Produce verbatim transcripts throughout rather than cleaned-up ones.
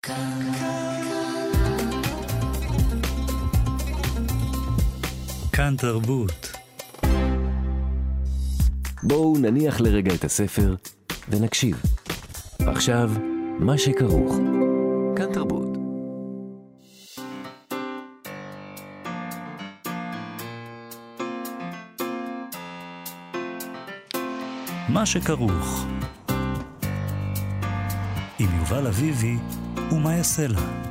כאן כאן תרבות. בואו נניח לרגע את הספר ונקשיב. עכשיו, מה שכרוך. כאן תרבות. מה שכרוך. עם יובל אביבי ומה יעשה לה.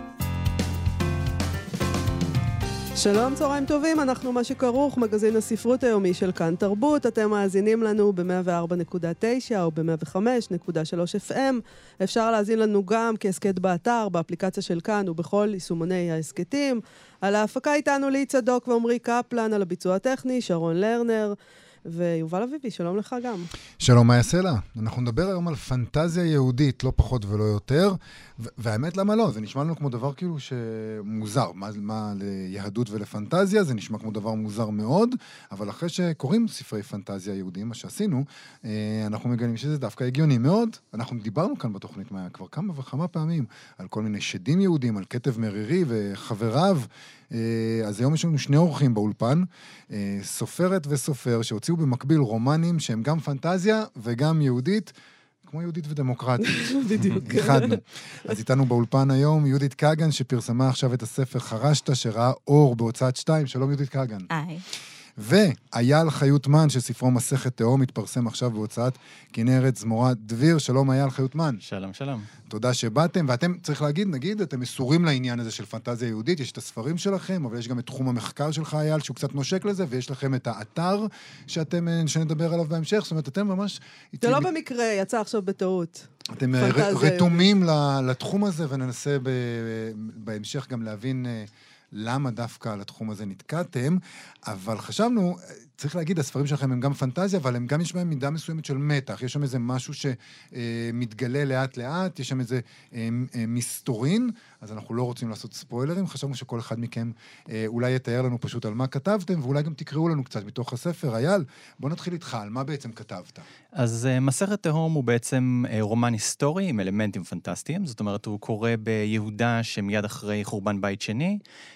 שלום, צהריים טובים, אנחנו מה שכרוך, מגזין הספרות היומי של כאן תרבות. אתם מאזינים לנו ב-מאה וארבע נקודה תשע או ב-מאה וחמש נקודה שלוש אף אם. אפשר להאזין לנו גם כעסקט באתר, באפליקציה של כאן ובכל יישומוני העסקטים. על ההפקה איתנו לי צדוק ועמרי קפלן, על הביצוע הטכני, שרון לרנר. ויובל אביבי, שלום לך גם. שלום, מה יעשה לה? אנחנו נדבר היום על פנטזיה יהודית, לא פחות ולא יותר, ו- והאמת למה לא? זה נשמע לנו כמו דבר כאילו שמוזר, מה, מה ליהדות ולפנטזיה, זה נשמע כמו דבר מוזר מאוד, אבל אחרי שקוראים ספרי פנטזיה יהודיים, מה שעשינו, אנחנו מגלים שזה דווקא הגיוני מאוד. אנחנו דיברנו כאן בתוכנית מה, כבר כמה וכמה פעמים, על כל מיני שדים יהודים, על כתב מרירי וחבריו. אז היום יש לנו שני אורחים באולפן, סופרת וסופר שהוציאו במקביל רומנים שהם גם פנטזיה וגם יהודית, כמו יהודית ודמוקרטית. בדיוק. איחדנו. אז איתנו באולפן היום יהודית קגן שפרסמה עכשיו את הספר חרשת שראה אור בהוצאת שתיים. שלום יהודית קגן. היי. ואייל חיותמן שספרו מסכת תהום מתפרסם עכשיו בהוצאת כנרת זמורה דביר. שלום אייל חיותמן. שלום, שלום. תודה שבאתם, ואתם, צריך להגיד, נגיד, אתם מסורים לעניין הזה של פנטזיה יהודית, יש את הספרים שלכם, אבל יש גם את תחום המחקר שלך, אייל, שהוא קצת נושק לזה, ויש לכם את האתר שאתם, שנדבר עליו בהמשך, זאת אומרת, אתם ממש... זה לא במקרה, יצא עכשיו בטעות. אתם רתומים לתחום הזה, וננסה בהמשך גם להבין למה דווקא על התחום הזה נתקעתם, אבל חשבנו, צריך להגיד, הספרים שלכם הם גם פנטזיה, אבל הם גם יש בהם מידה מסוימת של מתח, יש שם איזה משהו שמתגלה לאט לאט, יש שם איזה מסתורין, אז אנחנו לא רוצים לעשות ספוילרים, חשבנו שכל אחד מכם אולי יתאר לנו פשוט על מה כתבתם, ואולי גם תקראו לנו קצת מתוך הספר. אייל, בוא נתחיל איתך, על מה בעצם כתבת? אז מסכת תהום הוא בעצם רומן היסטורי עם אלמנטים פנטסטיים, זאת אומרת הוא קורא ביהודה שמיד אחרי חורבן בית שני,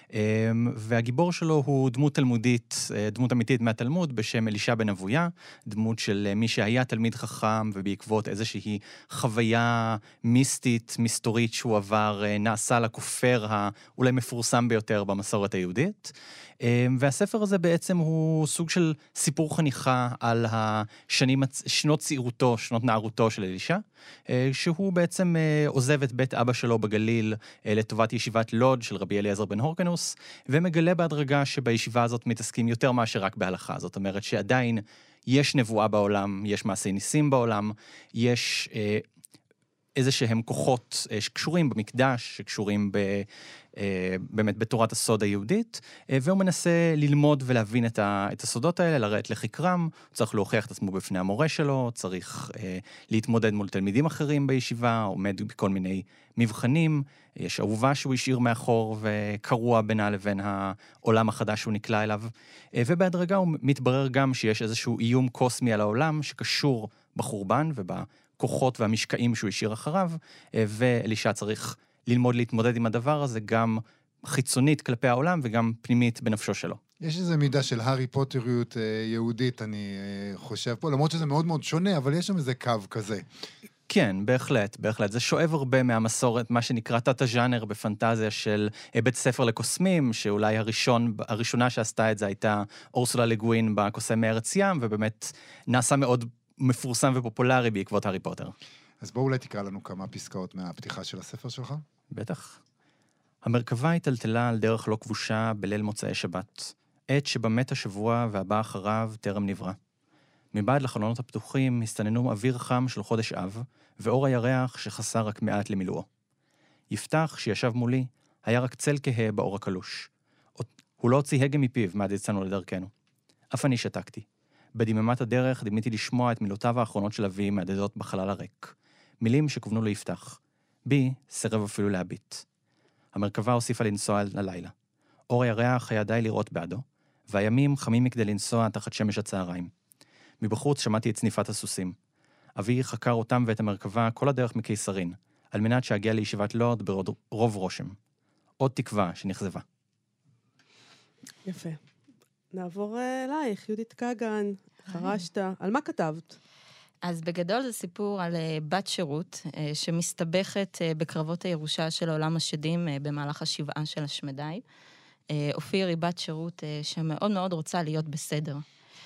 והגיבור שלו הוא דמות תלמודית, דמות אמיתית מהתלמוד בשם אלישע בן אבויה, דמות של מי שהיה תלמיד חכם ובעקבות איזושהי חוויה מיסטית, מסתורית שהוא עבר, נעשה לכופר האולי מפורסם ביותר במסורת היהודית. והספר הזה בעצם הוא סוג של סיפור חניכה על השנים, שנות צעירותו, שנות נערותו של אלישע, שהוא בעצם עוזב את בית אבא שלו בגליל לטובת ישיבת לוד של רבי אליעזר בן הורקנוס, ומגלה בהדרגה שבישיבה הזאת מתעסקים יותר מאשר רק בהלכה. זאת אומרת שעדיין יש נבואה בעולם, יש מעשי ניסים בעולם, יש איזה שהם כוחות שקשורים במקדש, שקשורים ב, באמת בתורת הסוד היהודית, והוא מנסה ללמוד ולהבין את, ה, את הסודות האלה, לרדת לחקרם, צריך להוכיח את עצמו בפני המורה שלו, צריך להתמודד מול תלמידים אחרים בישיבה, עומד בכל מיני מבחנים, יש אהובה שהוא השאיר מאחור וקרוע בינה לבין העולם החדש שהוא נקלע אליו, ובהדרגה הוא מתברר גם שיש איזשהו איום קוסמי על העולם שקשור בחורבן ובכוחות והמשקעים שהוא השאיר אחריו, ואלישע צריך ללמוד להתמודד עם הדבר הזה גם חיצונית כלפי העולם וגם פנימית בנפשו שלו. יש איזו מידה של הארי פוטריות יהודית, אני חושב פה, למרות שזה מאוד מאוד שונה, אבל יש שם איזה קו כזה. כן, בהחלט, בהחלט. זה שואב הרבה מהמסורת, מה שנקרא תת-הז'אנר בפנטזיה של בית ספר לקוסמים, שאולי הראשון, הראשונה שעשתה את זה הייתה אורסולה לגווין בקוסם מארץ ים, ובאמת נעשה מאוד מפורסם ופופולרי בעקבות הארי פוטר. אז בואו אולי תקרא לנו כמה פסקאות מהפתיחה של הספר שלך. בטח. המרכבה התלתלה על דרך לא כבושה בליל מוצאי שבת, עת שבמת השבוע והבא אחריו טרם נברא. מבעד לחלונות הפתוחים הסתננו אוויר חם של חודש אב, ואור הירח שחסר רק מעט למילואו. יפתח, שישב מולי, היה רק צל כהה באור הקלוש. הוא לא הוציא הגה מפיו מעד יצאנו לדרכנו. אף אני שתקתי. בדממת הדרך דמיתי לשמוע את מילותיו האחרונות של אבי מהדהדות בחלל הריק. מילים שכוונו ליפתח. בי סירב אפילו להביט. המרכבה הוסיפה לנסוע ללילה. אור הירח היה די לראות בעדו, והימים חמים מכדי לנסוע תחת שמש הצהריים. מבחוץ שמעתי את צניפת הסוסים. אבי חקר אותם ואת המרכבה כל הדרך מקיסרין, על מנת שאגיע לישיבת לורד ברוב רושם. עוד תקווה שנחזבה. יפה. נעבור אלייך, יהודית קגן, חרשת. על מה כתבת? אז בגדול זה סיפור על בת שירות שמסתבכת בקרבות הירושה של עולם השדים במהלך השבעה של השמדי. אופיר היא בת שירות שמאוד מאוד רוצה להיות בסדר.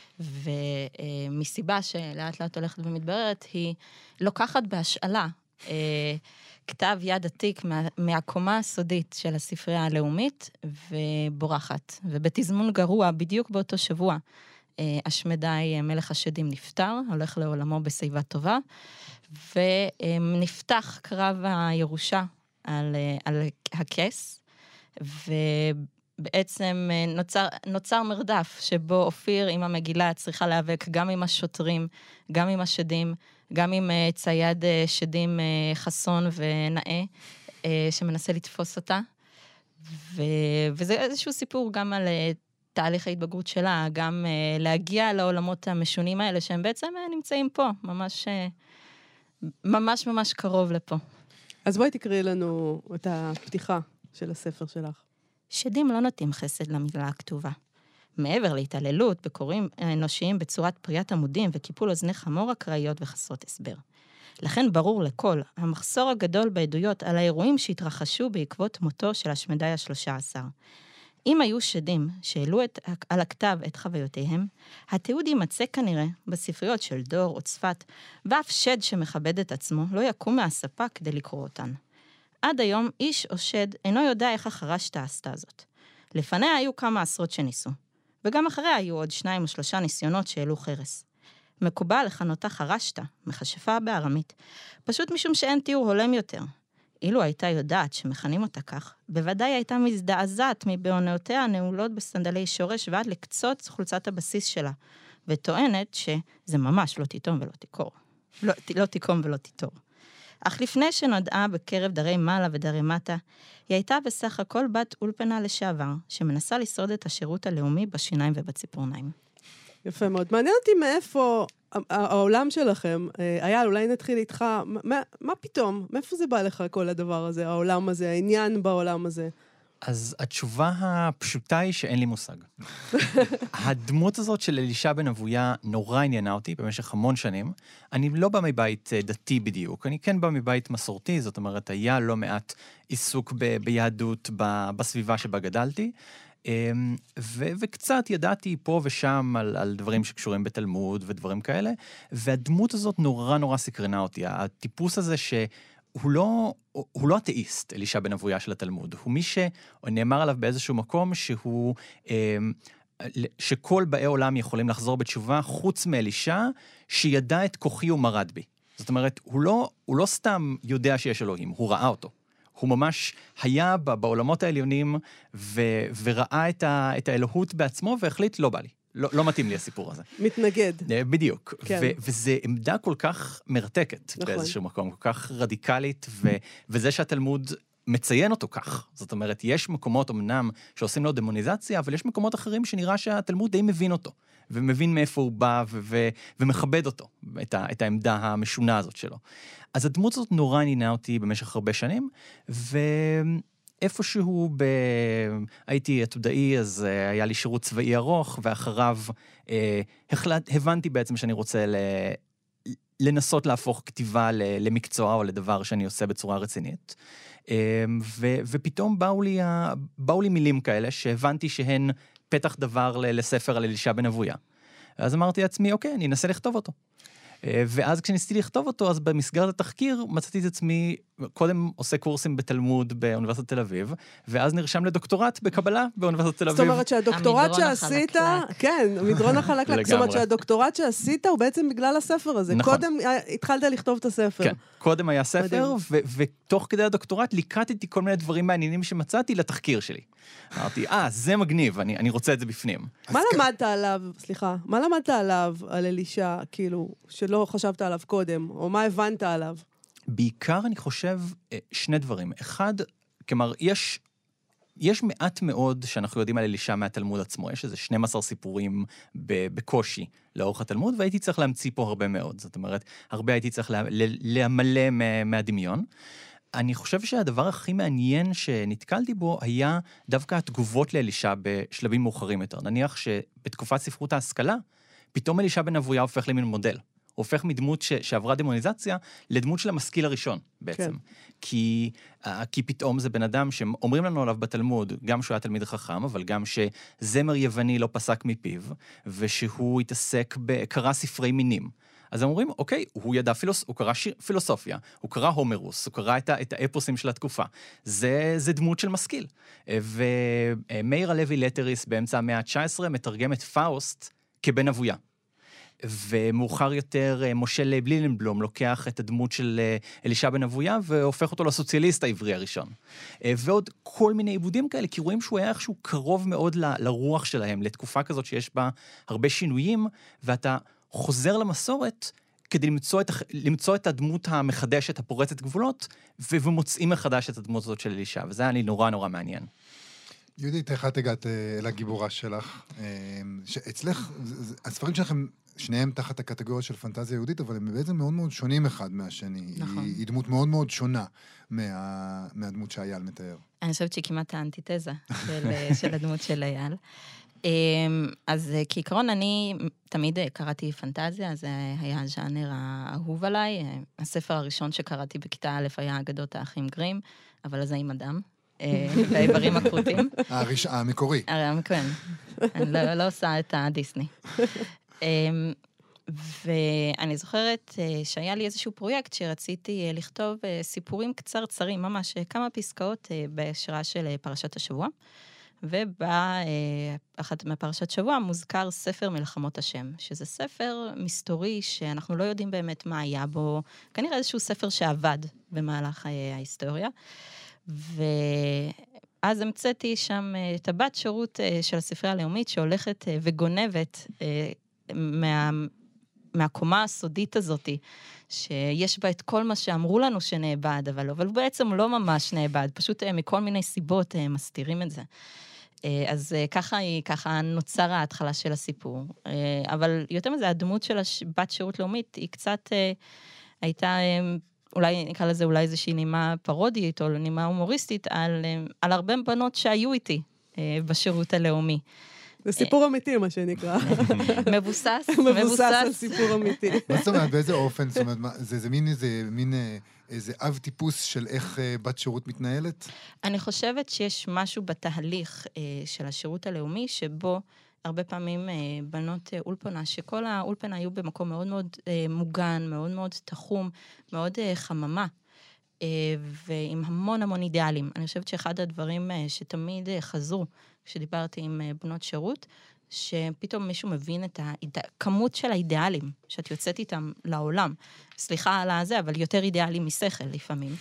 ומסיבה שלאט לאט הולכת ומתבררת, היא לוקחת בהשאלה כתב יד עתיק מה, מהקומה הסודית של הספרייה הלאומית, ובורחת. ובתזמון גרוע, בדיוק באותו שבוע, השמדי מלך השדים נפטר, הולך לעולמו בשיבה טובה, ונפתח קרב הירושה על, על הכס, ובעצם נוצר, נוצר מרדף, שבו אופיר עם המגילה צריכה להיאבק גם עם השוטרים, גם עם השדים, גם עם צייד שדים חסון ונאה, שמנסה לתפוס אותה. ו... וזה איזשהו סיפור גם על תהליך ההתבגרות שלה, גם להגיע לעולמות המשונים האלה, שהם בעצם נמצאים פה, ממש, ממש ממש קרוב לפה. אז בואי תקראי לנו את הפתיחה של הספר שלך. שדים לא נותנים חסד למילה הכתובה. מעבר להתעללות בקוראים אנושיים בצורת פריית עמודים וקיפול אוזני חמור אקראיות וחסרות הסבר. לכן ברור לכל המחסור הגדול בעדויות על האירועים שהתרחשו בעקבות מותו של השמדי השלושה עשר. אם היו שדים שהעלו את, על הכתב את חוויותיהם, התיעוד יימצא כנראה בספריות של דור או צפת, ואף שד שמכבד את עצמו לא יקום מהספה כדי לקרוא אותן. עד היום איש או שד אינו יודע איך החרשת עשתה זאת. לפניה היו כמה עשרות שניסו. וגם אחריה היו עוד שניים או שלושה ניסיונות שהעלו חרס. מקובל לכנותה חרשת, מכשפה בארמית, פשוט משום שאין תיאור הולם יותר. אילו הייתה יודעת שמכנים אותה כך, בוודאי הייתה מזדעזעת מבעונותיה הנעולות בסנדלי שורש ועד לקצוץ חולצת הבסיס שלה, וטוענת שזה ממש לא תיתום ולא תיקור. לא, לא תיקום ולא תיתור. אך לפני שנודעה בקרב דרי מעלה ודרי מטה, היא הייתה בסך הכל בת אולפנה לשעבר, שמנסה לשרוד את השירות הלאומי בשיניים ובציפורניים. יפה מאוד. מעניין אותי מאיפה העולם שלכם, אייל, אולי נתחיל איתך, מה, מה פתאום? מאיפה זה בא לך כל הדבר הזה, העולם הזה, העניין בעולם הזה? אז התשובה הפשוטה היא שאין לי מושג. הדמות הזאת של אלישע בן אבויה נורא עניינה אותי במשך המון שנים. אני לא בא מבית דתי בדיוק, אני כן בא מבית מסורתי, זאת אומרת, היה לא מעט עיסוק ב- ביהדות ב- בסביבה שבה גדלתי, ו- וקצת ידעתי פה ושם על, על דברים שקשורים בתלמוד ודברים כאלה, והדמות הזאת נורא נורא סקרנה אותי. הטיפוס הזה ש... הוא לא, הוא לא אתאיסט, אלישע בן אבויה של התלמוד. הוא מי שנאמר עליו באיזשהו מקום שהוא, שכל באי עולם יכולים לחזור בתשובה, חוץ מאלישע, שידע את כוחי ומרד בי. זאת אומרת, הוא לא, הוא לא סתם יודע שיש אלוהים, הוא ראה אותו. הוא ממש היה בעולמות העליונים, ו, וראה את, ה, את האלוהות בעצמו, והחליט, לא בא לי. לא, לא מתאים לי הסיפור הזה. מתנגד. בדיוק. כן. ו- וזה עמדה כל כך מרתקת, נכון. באיזשהו מקום, כל כך רדיקלית, ו- וזה שהתלמוד מציין אותו כך. זאת אומרת, יש מקומות אמנם שעושים לו דמוניזציה, אבל יש מקומות אחרים שנראה שהתלמוד די מבין אותו, ומבין מאיפה הוא בא, ו- ו- ומכבד אותו, את, ה- את העמדה המשונה הזאת שלו. אז הדמות הזאת נורא עניינה אותי במשך הרבה שנים, ו... איפשהו ב... הייתי עתודאי, אז uh, היה לי שירות צבאי ארוך, ואחריו uh, החלט, הבנתי בעצם שאני רוצה ל... לנסות להפוך כתיבה ל... למקצוע או לדבר שאני עושה בצורה רצינית. Uh, ו... ופתאום באו לי, ה... באו לי מילים כאלה שהבנתי שהן פתח דבר ל... לספר על אלישע בן אבויה. אז אמרתי לעצמי, אוקיי, אני אנסה לכתוב אותו. ואז כשניסיתי לכתוב אותו, אז במסגרת התחקיר מצאתי את עצמי, קודם עושה קורסים בתלמוד באוניברסיטת תל אביב, ואז נרשם לדוקטורט בקבלה באוניברסיטת תל אביב. זאת אומרת שהדוקטורט שעשית, כן, המדרון החלקלק, זאת אומרת שהדוקטורט שעשית הוא בעצם בגלל הספר הזה. נכון. קודם התחלת לכתוב את הספר. כן, קודם היה ספר, ו- ותוך כדי הדוקטורט ליקטתי כל מיני דברים מעניינים שמצאתי לתחקיר שלי. אמרתי, אה, זה מגניב, אני, אני רוצה את זה בפנים. מה למדת עליו, סליחה, מה למדת עליו, על אלישע, כאילו, שלא חשבת עליו קודם, או מה הבנת עליו? בעיקר אני חושב שני דברים. אחד, כלומר, יש, יש מעט מאוד שאנחנו יודעים על אלישע מהתלמוד עצמו. יש איזה שנים עשר סיפורים בקושי לאורך התלמוד, והייתי צריך להמציא פה הרבה מאוד. זאת אומרת, הרבה הייתי צריך לה, להמלא מהדמיון. אני חושב שהדבר הכי מעניין שנתקלתי בו היה דווקא התגובות לאלישע בשלבים מאוחרים יותר. נניח שבתקופת ספרות ההשכלה, פתאום אלישע בן אבויה הופך למין מודל. הוא הופך מדמות ש, שעברה דמוניזציה לדמות של המשכיל הראשון בעצם. כן. כי, כי פתאום זה בן אדם שאומרים לנו עליו בתלמוד, גם שהוא היה תלמיד חכם, אבל גם שזמר יווני לא פסק מפיו, ושהוא התעסק בקרא ספרי מינים. אז הם אומרים, אוקיי, הוא ידע פילוס, הוא קרא שיר, פילוסופיה, הוא קרא הומרוס, הוא קרא את, את האפוסים של התקופה. זה, זה דמות של משכיל. ומאיר הלוי לטריס באמצע המאה ה-תשע עשרה מתרגם את פאוסט כבן אבויה. ומאוחר יותר משה בלילנבלום לוקח את הדמות של אלישע בן אבויה והופך אותו לסוציאליסט העברי הראשון. ועוד כל מיני עיבודים כאלה, כי רואים שהוא היה איכשהו קרוב מאוד ל, לרוח שלהם, לתקופה כזאת שיש בה הרבה שינויים, ואתה חוזר למסורת כדי למצוא את, למצוא את הדמות המחדשת, הפורצת גבולות, ומוצאים מחדש את הדמות הזאת של אלישע, וזה היה לי נורא נורא מעניין. יהודית, איך את הגעת אל הגיבורה שלך? אצלך, הספרים שלכם, שניהם תחת הקטגוריה של פנטזיה יהודית, אבל הם בעצם מאוד מאוד שונים אחד מהשני. נכון. היא, היא דמות מאוד מאוד שונה מה, מהדמות שאייל מתאר. אני חושבת שהיא כמעט האנטיתזה של, של הדמות של אייל. אז כעיקרון אני תמיד קראתי פנטזיה, זה היה הז'אנר האהוב עליי. הספר הראשון שקראתי בכיתה א' היה אגדות האחים גרים, אבל אז עם אדם. והאיברים הכרותים. המקורי. כן, אני לא עושה את הדיסני. ואני זוכרת שהיה לי איזשהו פרויקט שרציתי לכתוב סיפורים קצרצרים, ממש כמה פסקאות בהשראה של פרשת השבוע, ובאחת מהפרשת שבוע מוזכר ספר מלחמות השם, שזה ספר מסתורי שאנחנו לא יודעים באמת מה היה בו, כנראה איזשהו ספר שעבד במהלך ההיסטוריה, ואז המצאתי שם את הבת שירות של הספרייה הלאומית שהולכת וגונבת מה, מהקומה הסודית הזאת, שיש בה את כל מה שאמרו לנו שנאבד, אבל, אבל בעצם לא ממש נאבד, פשוט מכל מיני סיבות מסתירים את זה. אז ככה היא, ככה נוצר ההתחלה של הסיפור. אבל יותר מזה, הדמות של הבת שירות לאומית היא קצת הייתה, אולי נקרא לזה אולי איזושהי נימה פרודית או נימה הומוריסטית על, על הרבה בנות שהיו איתי בשירות הלאומי. זה סיפור אמיתי, מה שנקרא. מבוסס. מבוסס על סיפור אמיתי. מה זאת אומרת, באיזה אופן? זאת אומרת, זה מין איזה, מין איזה אב טיפוס של איך בת שירות מתנהלת? אני חושבת שיש משהו בתהליך של השירות הלאומי, שבו הרבה פעמים בנות אולפנה, שכל האולפנה היו במקום מאוד מאוד מוגן, מאוד מאוד תחום, מאוד חממה, ועם המון המון אידיאלים. אני חושבת שאחד הדברים שתמיד חזרו, כשדיברתי עם בנות שירות, שפתאום מישהו מבין את הכמות של האידיאלים, שאת יוצאת איתם לעולם. סליחה על הזה, אבל יותר אידיאלים משכל לפעמים.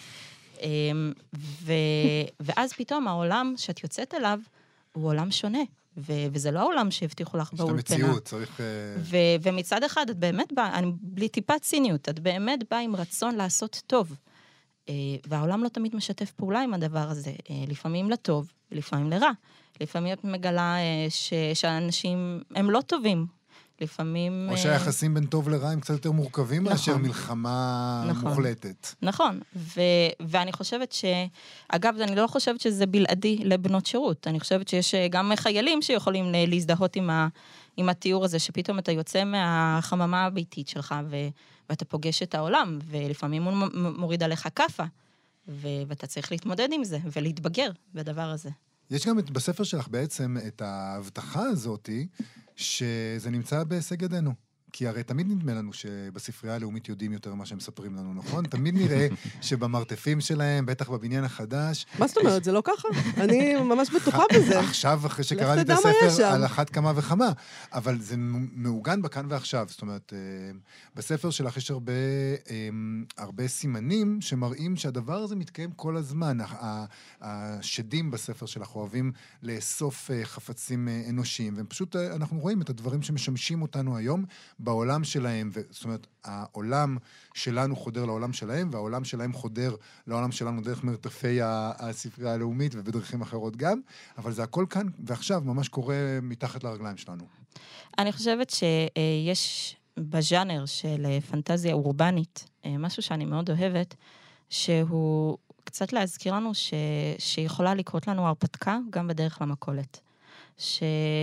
ו... ואז פתאום העולם שאת יוצאת אליו, הוא עולם שונה. ו- וזה לא העולם שהבטיחו לך באולפנה. יש את המציאות, צריך... ו- ומצד אחד, את באמת באה, אני בלי טיפת ציניות, את באמת באה עם רצון לעשות טוב. והעולם לא תמיד משתף פעולה עם הדבר הזה. לפעמים לטוב, לפעמים לרע. לפעמים את מגלה ש- שהאנשים הם לא טובים. לפעמים... או שהיחסים בין טוב לרע הם קצת יותר מורכבים, נכון. מאשר מלחמה נכון. מוחלטת. נכון, ו- ואני חושבת ש... אגב, אני לא חושבת שזה בלעדי לבנות שירות. אני חושבת שיש גם חיילים שיכולים להזדהות עם, ה- עם התיאור הזה, שפתאום אתה יוצא מהחממה הביתית שלך, ו- ואתה פוגש את העולם, ולפעמים הוא מוריד עליך כפה, ו- ואתה צריך להתמודד עם זה, ולהתבגר בדבר הזה. יש גם בספר שלך בעצם את ההבטחה הזאת, שזה נמצא בהישג ידינו. כי הרי תמיד נדמה לנו שבספרייה הלאומית יודעים יותר מה שהם מספרים לנו, נכון? תמיד נראה שבמרתפים שלהם, בטח בבניין החדש... מה זאת אומרת? זה לא ככה? אני ממש בטוחה בזה. עכשיו, אחרי שקראתי את הספר, על אחת כמה וכמה. אבל זה מעוגן בכאן ועכשיו. זאת אומרת, בספר שלך יש הרבה, הרבה סימנים שמראים שהדבר הזה מתקיים כל הזמן. השדים בספר שלך אוהבים לאסוף חפצים אנושיים, ופשוט אנחנו רואים את הדברים שמשמשים אותנו היום, בעולם שלהם, זאת אומרת, העולם שלנו חודר לעולם שלהם, והעולם שלהם חודר לעולם שלנו דרך מרתפי הספרייה הלאומית, ובדרכים אחרות גם, אבל זה הכל כאן, ועכשיו ממש קורה מתחת לרגליים שלנו. אני חושבת שיש בז'אנר של פנטזיה אורבנית, משהו שאני מאוד אוהבת, שהוא קצת להזכיר לנו ש, שיכולה לקרות לנו הרפתקה גם בדרך למכולת. ש,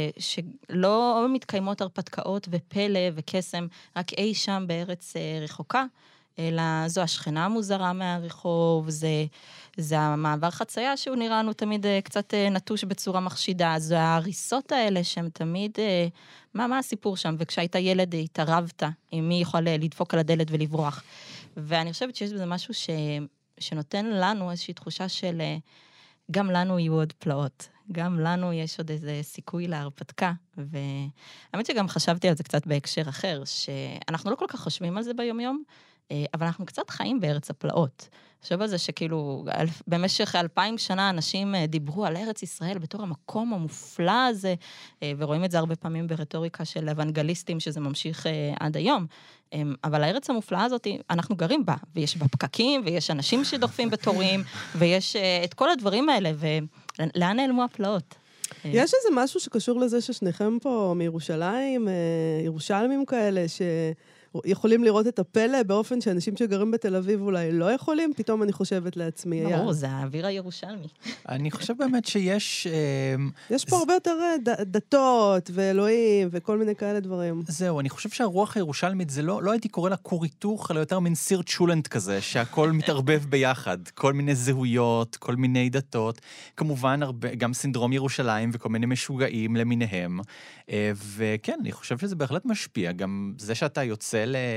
שלא מתקיימות הרפתקאות ופלא וקסם רק אי שם בארץ רחוקה, אלא זו השכנה המוזרה מהרחוב, זה, זה המעבר חצייה שהוא נראה לנו תמיד קצת נטוש בצורה מחשידה, זו ההריסות האלה שהן תמיד, מה, מה הסיפור שם? וכשהיית ילד התערבת עם מי יכול לדפוק על הדלת ולברוח. ואני חושבת שיש בזה משהו ש, שנותן לנו איזושהי תחושה של גם לנו יהיו עוד פלאות. גם לנו יש עוד איזה סיכוי להרפתקה, והאמת שגם חשבתי על זה קצת בהקשר אחר, שאנחנו לא כל כך חושבים על זה ביום-יום, אבל אנחנו קצת חיים בארץ הפלאות. חושב על זה שכאילו, במשך אלפיים שנה אנשים דיברו על ארץ ישראל בתור המקום המופלא הזה, ורואים את זה הרבה פעמים ברטוריקה של אוונגליסטים, שזה ממשיך עד היום. אבל הארץ המופלאה הזאת, אנחנו גרים בה, ויש בה פקקים, ויש אנשים שדוחפים בתורים, ויש את כל הדברים האלה, ולאן נעלמו הפלאות? יש איזה משהו שקשור לזה ששניכם פה מירושלים, ירושלמים כאלה, ש... יכולים לראות את הפלא באופן שאנשים שגרים בתל אביב אולי לא יכולים, פתאום אני חושבת לעצמי. ברור, זה האוויר הירושלמי. אני חושב באמת שיש... יש פה הרבה יותר דתות ואלוהים וכל מיני כאלה דברים. זהו, אני חושב שהרוח הירושלמית זה לא, לא הייתי קורא לה כור היתוך, אלא יותר מין סיר צ'ולנט כזה, שהכל מתערבב ביחד, כל מיני זהויות, כל מיני דתות, כמובן הרבה, גם סינדרום ירושלים וכל מיני משוגעים למיניהם, וכן, אני חושב שזה בהחלט משפיע, גם זה שאתה יוצא ל...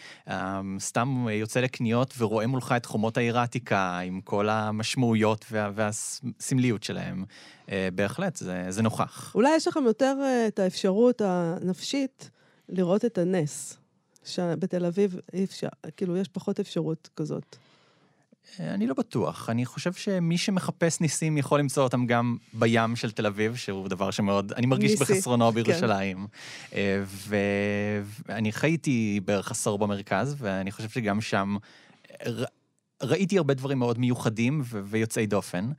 סתם יוצא לקניות ורואה מולך את חומות העיר העתיקה, עם כל המשמעויות וה... והסמליות שלהם. בהחלט, זה, זה נוכח. אולי יש לכם יותר את האפשרות הנפשית לראות את הנס, שבתל אביב אי אפשר, כאילו יש פחות אפשרות כזאת. אני לא בטוח. אני חושב שמי שמחפש ניסים יכול למצוא אותם גם בים של תל אביב, שהוא דבר שמאוד, אני מרגיש ניסי. בחסרונו בירושלים. כן. ואני חייתי בערך עשור במרכז, ואני חושב שגם שם ר... ראיתי הרבה דברים מאוד מיוחדים ו... ויוצאי דופן,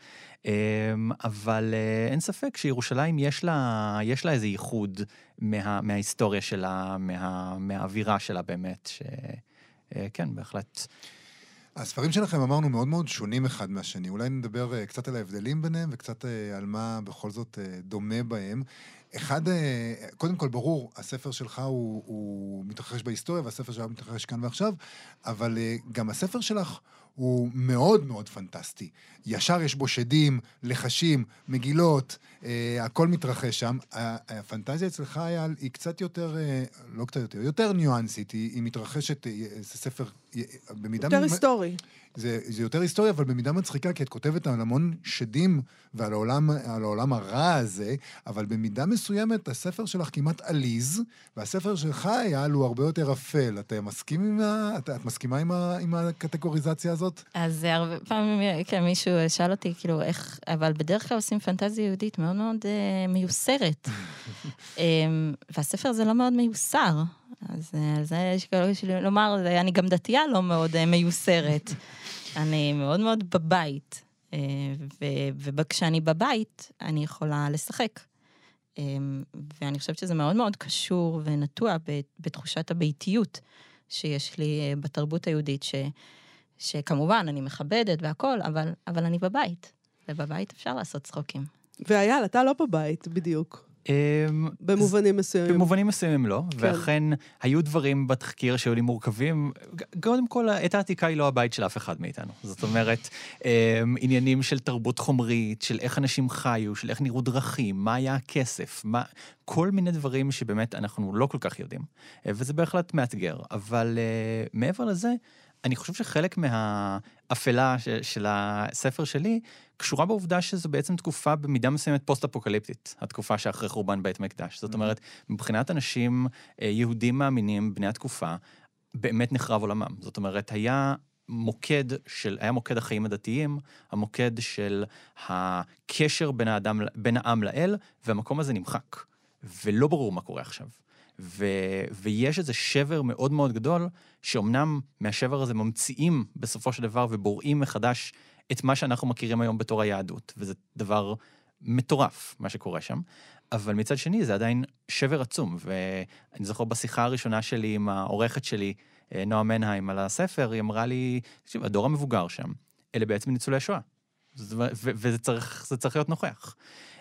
אבל אין ספק שירושלים יש לה, יש לה איזה ייחוד מה... מההיסטוריה שלה, מה... מהאווירה שלה באמת, שכן, בהחלט. הספרים שלכם אמרנו מאוד מאוד שונים אחד מהשני. אולי נדבר קצת על ההבדלים ביניהם וקצת על מה בכל זאת דומה בהם. אחד, קודם כל ברור, הספר שלך הוא, הוא מתרחש בהיסטוריה והספר שלך מתרחש כאן ועכשיו, אבל גם הספר שלך הוא מאוד מאוד פנטסטי. ישר יש בו שדים, לחשים, מגילות, הכל מתרחש שם. הפנטזיה אצלך היה, היא קצת יותר, לא קצת יותר, יותר ניואנסית, היא, היא מתרחשת, זה ספר במידה... יותר היסטורי. זה, זה יותר היסטוריה, אבל במידה מצחיקה, כי את כותבת על המון שדים ועל העולם, על העולם הרע הזה, אבל במידה מסוימת הספר שלך כמעט עליז, והספר שלך היה הוא הרבה יותר אפל. את מסכים עם ה... את, את מסכימה עם, ה, עם הקטגוריזציה הזאת? אז הרבה פעמים, כן, מישהו שאל אותי, כאילו, איך... אבל בדרך כלל עושים פנטזיה יהודית מאוד מאוד אה, מיוסרת. אה, והספר הזה לא מאוד מיוסר. אז זה יש כאלה שלי לומר, אני גם דתייה לא מאוד מיוסרת. אני מאוד מאוד בבית, וכשאני בבית, אני יכולה לשחק. ואני חושבת שזה מאוד מאוד קשור ונטוע בתחושת הביתיות שיש לי בתרבות היהודית, ש, שכמובן אני מכבדת והכל, אבל, אבל אני בבית, ובבית אפשר לעשות צחוקים. ואייל, אתה לא בבית בדיוק. במובנים מסוימים. במובנים מסוימים לא, ואכן היו דברים בתחקיר שהיו לי מורכבים, קודם כל, את העתיקה היא לא הבית של אף אחד מאיתנו. זאת אומרת, עניינים של תרבות חומרית, של איך אנשים חיו, של איך נראו דרכים, מה היה הכסף, כל מיני דברים שבאמת אנחנו לא כל כך יודעים, וזה בהחלט מאתגר. אבל מעבר לזה, אני חושב שחלק מהאפלה של הספר שלי קשורה בעובדה שזו בעצם תקופה במידה מסוימת פוסט-אפוקליפטית, התקופה שאחרי חורבן בית מקדש. זאת אומרת, מבחינת אנשים יהודים מאמינים, בני התקופה, באמת נחרב עולמם. זאת אומרת, היה מוקד של, היה מוקד החיים הדתיים, המוקד של הקשר בין האדם, בין העם לאל, והמקום הזה נמחק. ולא ברור מה קורה עכשיו. ו... ויש איזה שבר מאוד מאוד גדול, שאומנם מהשבר הזה ממציאים בסופו של דבר ובוראים מחדש את מה שאנחנו מכירים היום בתור היהדות, וזה דבר מטורף, מה שקורה שם. אבל מצד שני, זה עדיין שבר עצום, ואני זוכר בשיחה הראשונה שלי עם העורכת שלי, נועה מנהיים, על הספר, היא אמרה לי, הדור המבוגר שם, אלה בעצם ניצולי השואה. וזה צריך, זה צריך להיות נוכח.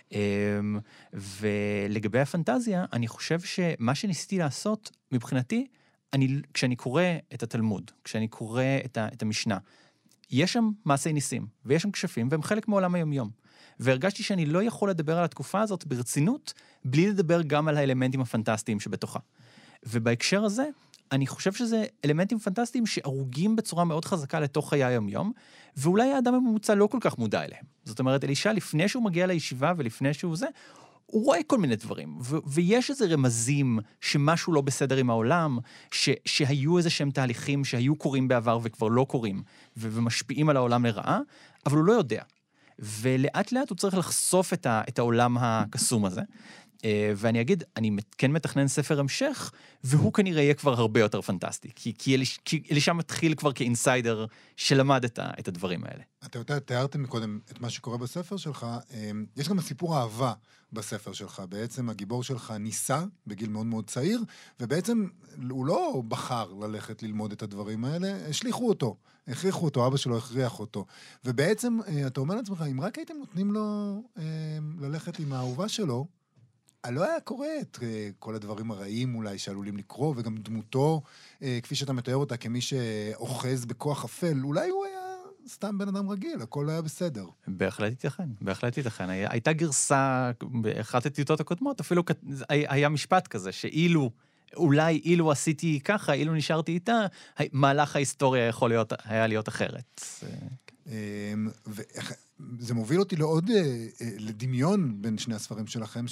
ולגבי הפנטזיה, אני חושב שמה שניסיתי לעשות, מבחינתי, אני, כשאני קורא את התלמוד, כשאני קורא את, ה, את המשנה, יש שם מעשי ניסים, ויש שם כשפים, והם חלק מעולם היומיום. והרגשתי שאני לא יכול לדבר על התקופה הזאת ברצינות, בלי לדבר גם על האלמנטים הפנטסטיים שבתוכה. ובהקשר הזה, אני חושב שזה אלמנטים פנטסטיים שארוגים בצורה מאוד חזקה לתוך חיי היומיום, ואולי האדם הממוצע לא כל כך מודע אליהם. זאת אומרת, אלישע, לפני שהוא מגיע לישיבה ולפני שהוא זה, הוא רואה כל מיני דברים, ו- ויש איזה רמזים שמשהו לא בסדר עם העולם, ש- שהיו איזה שהם תהליכים שהיו קורים בעבר וכבר לא קורים, ו- ומשפיעים על העולם לרעה, אבל הוא לא יודע. ולאט לאט הוא צריך לחשוף את, ה- את העולם הקסום הזה. ואני אגיד, אני כן מתכנן ספר המשך, והוא כנראה יהיה כבר הרבה יותר פנטסטי, כי, כי, אליש, כי אלישע מתחיל כבר כאינסיידר שלמד את, ה, את הדברים האלה. אתה יודע, תיארתם מקודם את מה שקורה בספר שלך, יש גם סיפור אהבה בספר שלך, בעצם הגיבור שלך ניסה בגיל מאוד מאוד צעיר, ובעצם הוא לא בחר ללכת ללמוד את הדברים האלה, השליחו אותו, הכריחו אותו, אבא שלו הכריח אותו, ובעצם אתה אומר לעצמך, אם רק הייתם נותנים לו ללכת עם האהובה שלו, לא היה קורה את כל הדברים הרעים אולי שעלולים לקרוא, וגם דמותו, כפי שאתה מתאר אותה, כמי שאוחז בכוח אפל, אולי הוא היה סתם בן אדם רגיל, הכל היה בסדר. בהחלט ייתכן, בהחלט ייתכן. הייתה גרסה, באחת הטיוטות הקודמות, אפילו היה משפט כזה, שאילו, אולי אילו עשיתי ככה, אילו נשארתי איתה, מהלך ההיסטוריה יכול להיות, היה להיות אחרת. זה מוביל אותי לעוד לדמיון בין שני הספרים שלכם,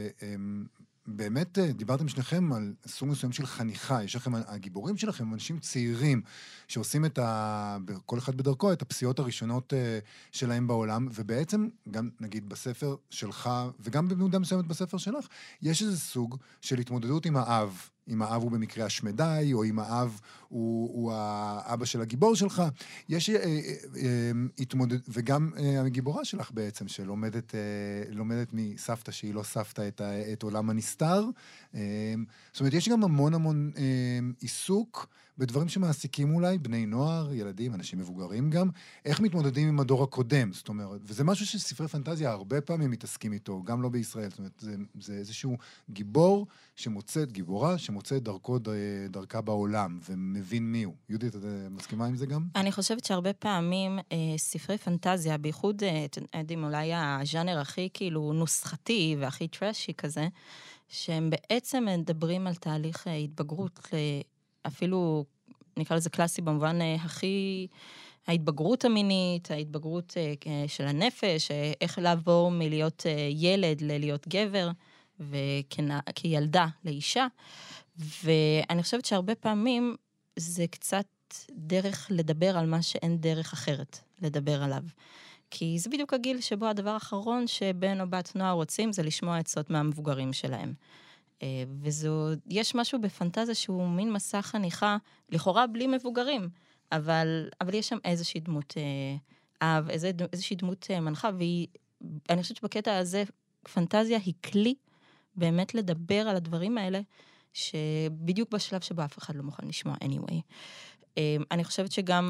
שבאמת דיברתם שניכם על סוג מסוים של חניכה, יש לכם, הגיבורים שלכם, אנשים צעירים, שעושים את ה... כל אחד בדרכו, את הפסיעות הראשונות שלהם בעולם, ובעצם, גם נגיד בספר שלך, וגם במידה מסוימת בספר שלך, יש איזה סוג של התמודדות עם האב, אם האב הוא במקרה השמדי, או אם האב הוא, הוא האבא של הגיבור שלך. יש אה, אה, אה, התמודד... וגם אה, הגיבורה שלך בעצם, שלומדת אה, לומדת מסבתא שהיא לא סבתא את, ה... את עולם הנסתר. אה, זאת אומרת, יש גם המון המון אה, עיסוק בדברים שמעסיקים אולי, בני נוער, ילדים, אנשים מבוגרים גם, איך מתמודדים עם הדור הקודם, זאת אומרת, וזה משהו שספרי פנטזיה הרבה פעמים מתעסקים איתו, גם לא בישראל, זאת אומרת, זה, זה איזשהו גיבור שמוצאת, גיבורה שמוצאת דרכו, דרכה בעולם, ומבין מי הוא. יהודית, את מסכימה עם זה גם? אני חושבת שהרבה פעמים אה, ספרי פנטזיה, בייחוד, אה, יודעים, אולי הז'אנר הכי כאילו נוסחתי והכי טרשי כזה, שהם בעצם מדברים על תהליך התבגרות ל... אפילו, נקרא לזה קלאסי במובן הכי, ההתבגרות המינית, ההתבגרות של הנפש, איך לעבור מלהיות ילד ללהיות גבר, וכילדה לאישה. ואני חושבת שהרבה פעמים זה קצת דרך לדבר על מה שאין דרך אחרת לדבר עליו. כי זה בדיוק הגיל שבו הדבר האחרון שבן או בת נוער רוצים, זה לשמוע עצות מהמבוגרים שלהם. וזו, יש משהו בפנטזיה שהוא מין מסע חניכה, לכאורה בלי מבוגרים, אבל, אבל יש שם איזושהי דמות אב, איזו, איזושהי דמות מנחה, ואני חושבת שבקטע הזה, פנטזיה היא כלי באמת לדבר על הדברים האלה, שבדיוק בשלב שבו אף אחד לא מוכן לשמוע anyway. אני חושבת שגם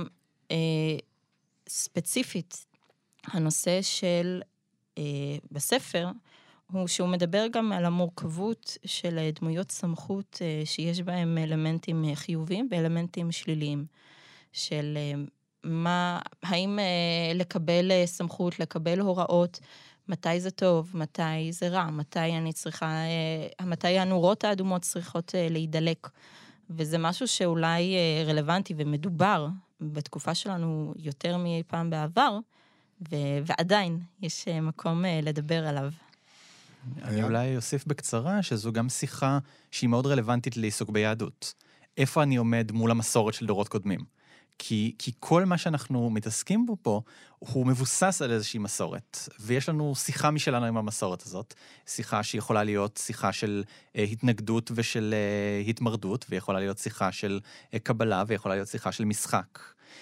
ספציפית, הנושא של בספר, הוא שהוא מדבר גם על המורכבות של דמויות סמכות שיש בהם אלמנטים חיוביים ואלמנטים שליליים. של מה, האם לקבל סמכות, לקבל הוראות, מתי זה טוב, מתי זה רע, מתי אני צריכה, מתי הנורות האדומות צריכות להידלק. וזה משהו שאולי רלוונטי ומדובר בתקופה שלנו יותר מאי פעם בעבר, ועדיין יש מקום לדבר עליו. אני אולי אוסיף בקצרה שזו גם שיחה שהיא מאוד רלוונטית לעיסוק ביהדות. איפה אני עומד מול המסורת של דורות קודמים? כי, כי כל מה שאנחנו מתעסקים בו פה, הוא מבוסס על איזושהי מסורת. ויש לנו שיחה משלנו עם המסורת הזאת. שיחה שיכולה להיות שיחה של אה, התנגדות ושל אה, התמרדות, ויכולה להיות שיחה של אה, קבלה, ויכולה להיות שיחה של משחק.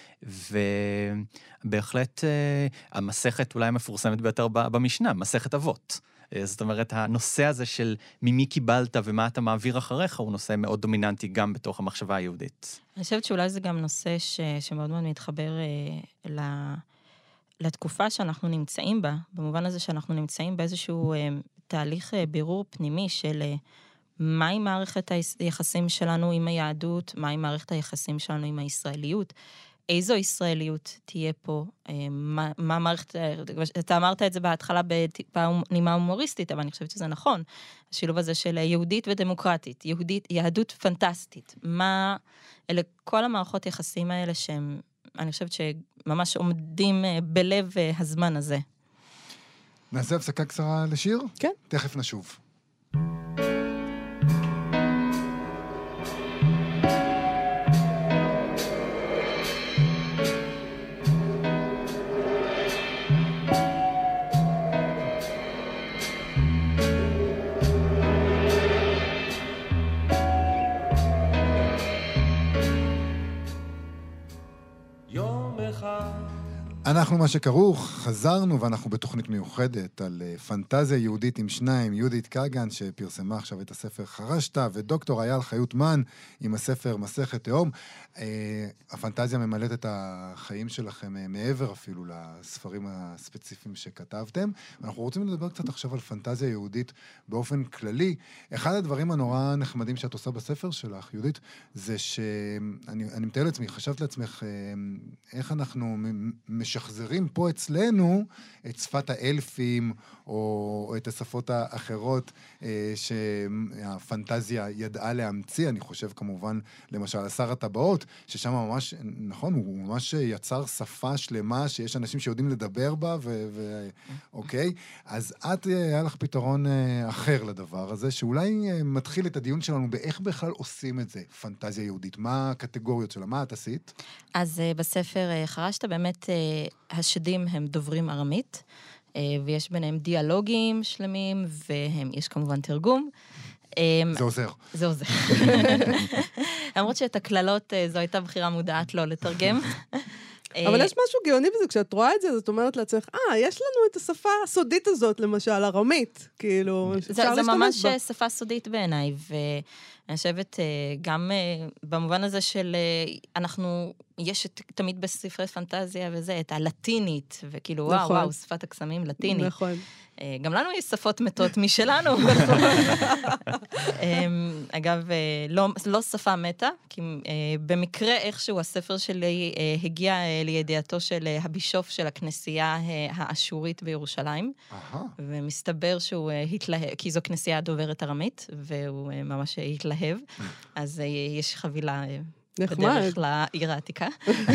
ובהחלט אה, המסכת אולי המפורסמת ביותר במשנה, מסכת אבות. זאת אומרת, הנושא הזה של ממי קיבלת ומה אתה מעביר אחריך, הוא נושא מאוד דומיננטי גם בתוך המחשבה היהודית. אני חושבת שאולי זה גם נושא ש... שמאוד מאוד מתחבר אה, לתקופה שאנחנו נמצאים בה, במובן הזה שאנחנו נמצאים באיזשהו אה, תהליך אה, בירור פנימי של אה, מהי מערכת היחסים שלנו עם היהדות, מהי מערכת היחסים שלנו עם הישראליות, איזו ישראליות תהיה פה, מה, מה מערכת, אתה אמרת את זה בהתחלה בטיפה נימה הומוריסטית, אבל אני חושבת שזה נכון, השילוב הזה של יהודית ודמוקרטית, יהודית, יהדות פנטסטית, מה, אלה כל המערכות יחסים האלה שהם, אני חושבת שממש עומדים בלב הזמן הזה. נעשה הפסקה קצרה לשיר? כן. תכף נשוב. אנחנו מה שכרוך, חזרנו ואנחנו בתוכנית מיוחדת על פנטזיה יהודית עם שניים, יהודית קגן שפרסמה עכשיו את הספר חרשת, ודוקטור אייל חיותמן עם הספר מסכת תהום. הפנטזיה ממלאת את החיים שלכם מעבר אפילו לספרים הספציפיים שכתבתם. אנחנו רוצים לדבר קצת עכשיו על פנטזיה יהודית באופן כללי. אחד הדברים הנורא נחמדים שאת עושה בספר שלך, יהודית, זה שאני אני מתאר לעצמי, חשבת לעצמך איך אנחנו משחזרים פה אצלנו את שפת האלפים או את השפות האחרות שהפנטזיה ידעה להמציא. אני חושב כמובן למשל השר הטבעות, ששם ממש, נכון, הוא ממש יצר שפה שלמה שיש אנשים שיודעים לדבר בה, ו- ו- אוקיי? אז את, היה לך פתרון אחר לדבר הזה, שאולי מתחיל את הדיון שלנו באיך בכלל עושים את זה, פנטזיה יהודית. מה הקטגוריות שלה? מה את עשית? אז בספר חרשת באמת השדים הם דוברים ארמית, ויש ביניהם דיאלוגים שלמים, ויש כמובן תרגום. זה עוזר. זה עוזר. למרות שאת הכללות, זו הייתה בחירה מודעת לא לתרגם. אבל יש משהו גאוני בזה, כשאת רואה את זה, זאת אומרת לעצמך, אה, יש לנו את השפה הסודית הזאת, למשל, ארמית, כאילו, אפשר להשתמש בה. זה ממש שפה סודית בעיניי, ואני חושבת גם במובן הזה של, אנחנו, יש תמיד בספרי פנטזיה וזה, את הלטינית, וכאילו, וואו, וואו, שפת הקסמים לטינית. נכון. גם לנו יש שפות מתות משלנו. אגב, לא, לא שפה מתה, כי במקרה איכשהו הספר שלי הגיע לידיעתו של הבישוף של הכנסייה האשורית בירושלים, ומסתבר שהוא התלהב, כי זו כנסייה דוברת ארמית, והוא ממש התלהב, אז יש חבילה בדרך לעיר העתיקה.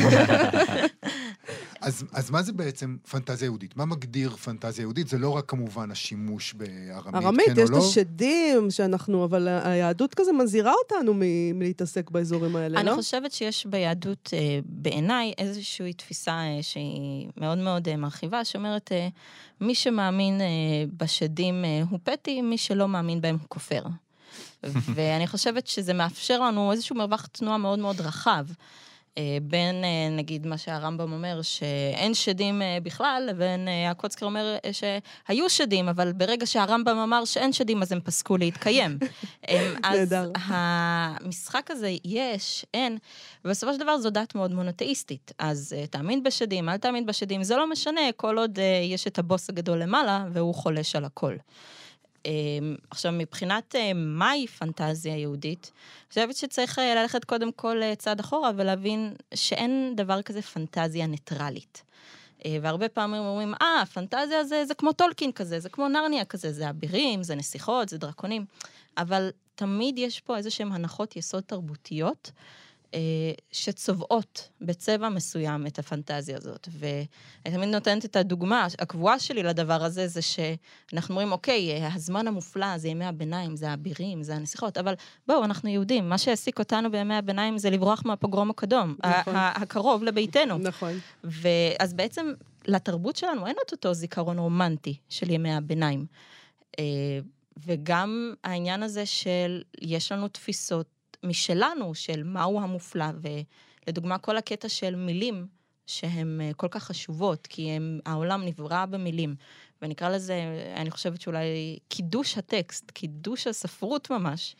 אז, אז מה זה בעצם פנטזיה יהודית? מה מגדיר פנטזיה יהודית? זה לא רק כמובן השימוש בארמית, ארמית, כן או לא? יש את השדים שאנחנו, אבל היהדות כזה מזהירה אותנו מ- מלהתעסק באזורים האלה, אני לא? אני חושבת שיש ביהדות, אה, בעיניי, איזושהי תפיסה אה, שהיא מאוד מאוד אה, מרחיבה, שאומרת, אה, מי שמאמין אה, בשדים אה, הוא פתי, מי שלא מאמין בהם הוא כופר. ואני חושבת שזה מאפשר לנו איזשהו מרווח תנועה מאוד מאוד רחב, בין, נגיד, מה שהרמב"ם אומר, שאין שדים בכלל, לבין הקוצקר אומר שהיו שדים, אבל ברגע שהרמב"ם אמר שאין שדים, אז הם פסקו להתקיים. אז המשחק הזה יש, אין, ובסופו של דבר זו דת מאוד מונותאיסטית. אז תאמין בשדים, אל תאמין בשדים, זה לא משנה, כל עוד יש את הבוס הגדול למעלה, והוא חולש על הכל. עכשיו, מבחינת מהי פנטזיה יהודית, אני חושבת שצריך ללכת קודם כל צעד אחורה, ולהבין שאין דבר כזה פנטזיה ניטרלית. והרבה פעמים אומרים, אה, פנטזיה זה, זה כמו טולקין כזה, זה כמו נרניה כזה, זה אבירים, זה נסיכות, זה דרקונים, אבל תמיד יש פה איזה שהם הנחות יסוד תרבותיות, שצובעות בצבע מסוים את הפנטזיה הזאת, ואני תמיד נותנת את הדוגמה, הקבועה שלי לדבר הזה, זה שאנחנו אומרים, אוקיי, הזמן המופלא, זה ימי הביניים, זה האבירים, זה הנסיכות, אבל בואו, אנחנו יהודים, מה שהעסיק אותנו בימי הביניים, זה לברוח מהפוגרום הקדום, נכון. הקרוב לביתנו. נכון. ואז בעצם, לתרבות שלנו אין את אותו זיכרון רומנטי של ימי הביניים, וגם העניין הזה של, יש לנו תפיסות, משלנו, של מהו המופלא, ולדוגמה כל הקטע של מילים, שהן כל כך חשובות, כי הם, העולם נברא במילים, ונקרא לזה, אני חושבת שאולי קידוש הטקסט, קידוש הספרות ממש,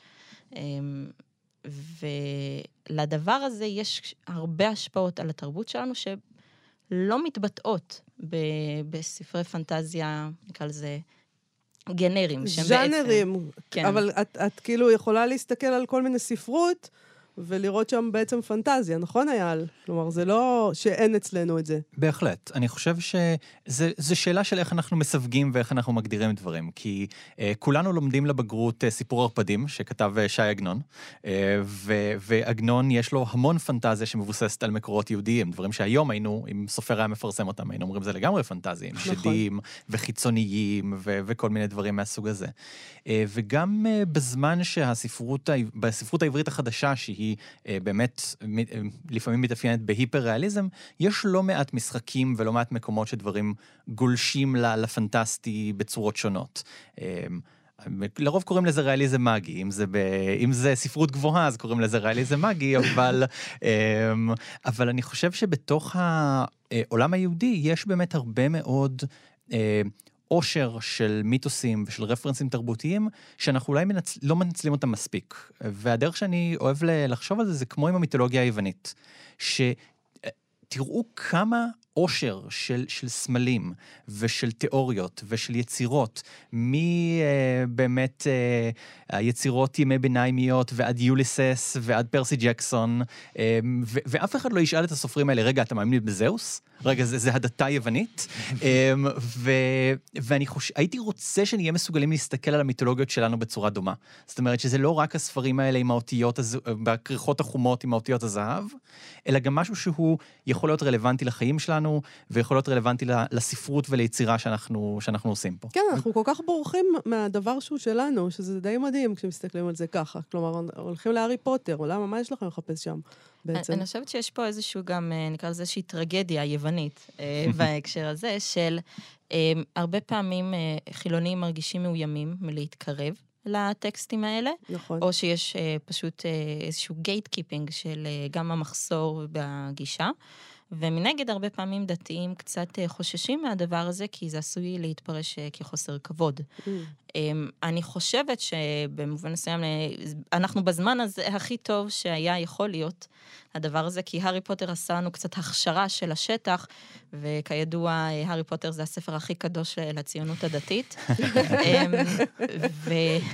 ולדבר הזה יש הרבה השפעות על התרבות שלנו, לא מתבטאות ב- בספרי פנטזיה, נקרא לזה, גנרים, שהם בעצם... ז'אנרים, כן. אבל את, את כאילו יכולה להסתכל על כל מיני ספרות, ולראות שם בעצם פנטזיה, נכון אייל? כלומר, זה לא שאין אצלנו את זה. בהחלט. אני חושב שזו שאלה של איך אנחנו מסווגים ואיך אנחנו מגדירים דברים, כי אה, כולנו לומדים לבגרות אה, סיפור הרפדים, שכתב אה, שי עגנון, אה, ו- ועגנון יש לו המון פנטזיה שמבוססת על מקורות יהודיים, דברים שהיום היינו, אם סופר היה מפרסם אותם, היינו אומרים זה לגמרי פנטזיים, נכון. שדים וחיצוניים ו- וכל מיני דברים מהסוג הזה. אה, וגם אה, בזמן שהספרות, בספרות העברית החדשה, שהיא באמת לפעמים מתאפיינת בהיפר-ריאליזם, יש לא מעט משחקים ולא מעט מקומות שדברים גולשים לפנטסטי בצורות שונות. לרוב קוראים לזה ריאליזם מגי, אם זה, ב... אם זה ספרות גבוהה, אז קוראים לזה ריאליזם מגי, אבל, אבל אני חושב שבתוך העולם היהודי יש באמת הרבה מאוד אושר של מיתוסים ושל רפרנסים תרבותיים, שאנחנו אולי מנצ... לא מנצלים אותם מספיק. והדרך שאני אוהב לחשוב על זה, זה כמו עם המיתולוגיה היוונית. שתראו כמה אושר של, של סמלים ושל תיאוריות ושל יצירות, מבאמת היצירות ימי ביניימיות ועד יוליסס ועד פרסי ג'קסון, ו- ואף אחד לא ישאל את הסופרים האלה, רגע, אתה מאמין בזהוס? רגע, זה, זה הדתה יוונית? ו- ואני חושב, הייתי רוצה שנהיה מסוגלים להסתכל על המיתולוגיות שלנו בצורה דומה. זאת אומרת שזה לא רק הספרים האלה עם האותיות, בכריכות החומות עם האותיות הזהב, אלא גם משהו שהוא יכול להיות רלוונטי לחיים שלנו, ויכול להיות רלוונטי לספרות וליצירה שאנחנו, שאנחנו עושים פה. כן, אנחנו כל כך בורחים מהדבר שהוא שלנו, שזה די מדהים כשמסתכלים על זה ככה. כלומר, הולכים להארי פוטר, או למה, מה יש לכם לחפש שם בעצם? אני חושבת שיש פה איזשהו גם, נקרא לזה איזושהי טרגדיה יוונית, בהקשר הזה, של הרבה פעמים חילונים מרגישים מאוימים מלהתקרב לטקסטים האלה, נכון. או שיש פשוט איזשהו גייט קיפינג של גם המחסור בגישה, ומנגד הרבה פעמים דתיים קצת חוששים מהדבר הזה, כי זה עשוי להתפרש כחוסר כבוד. Mm. אני חושבת שבמובן מסוים, אנחנו בזמן הזה הכי טוב שהיה יכול להיות הדבר הזה, כי הארי פוטר עשה לנו קצת הכשרה של השטח, וכידוע, הארי פוטר זה הספר הכי קדוש לציונות הדתית. ו...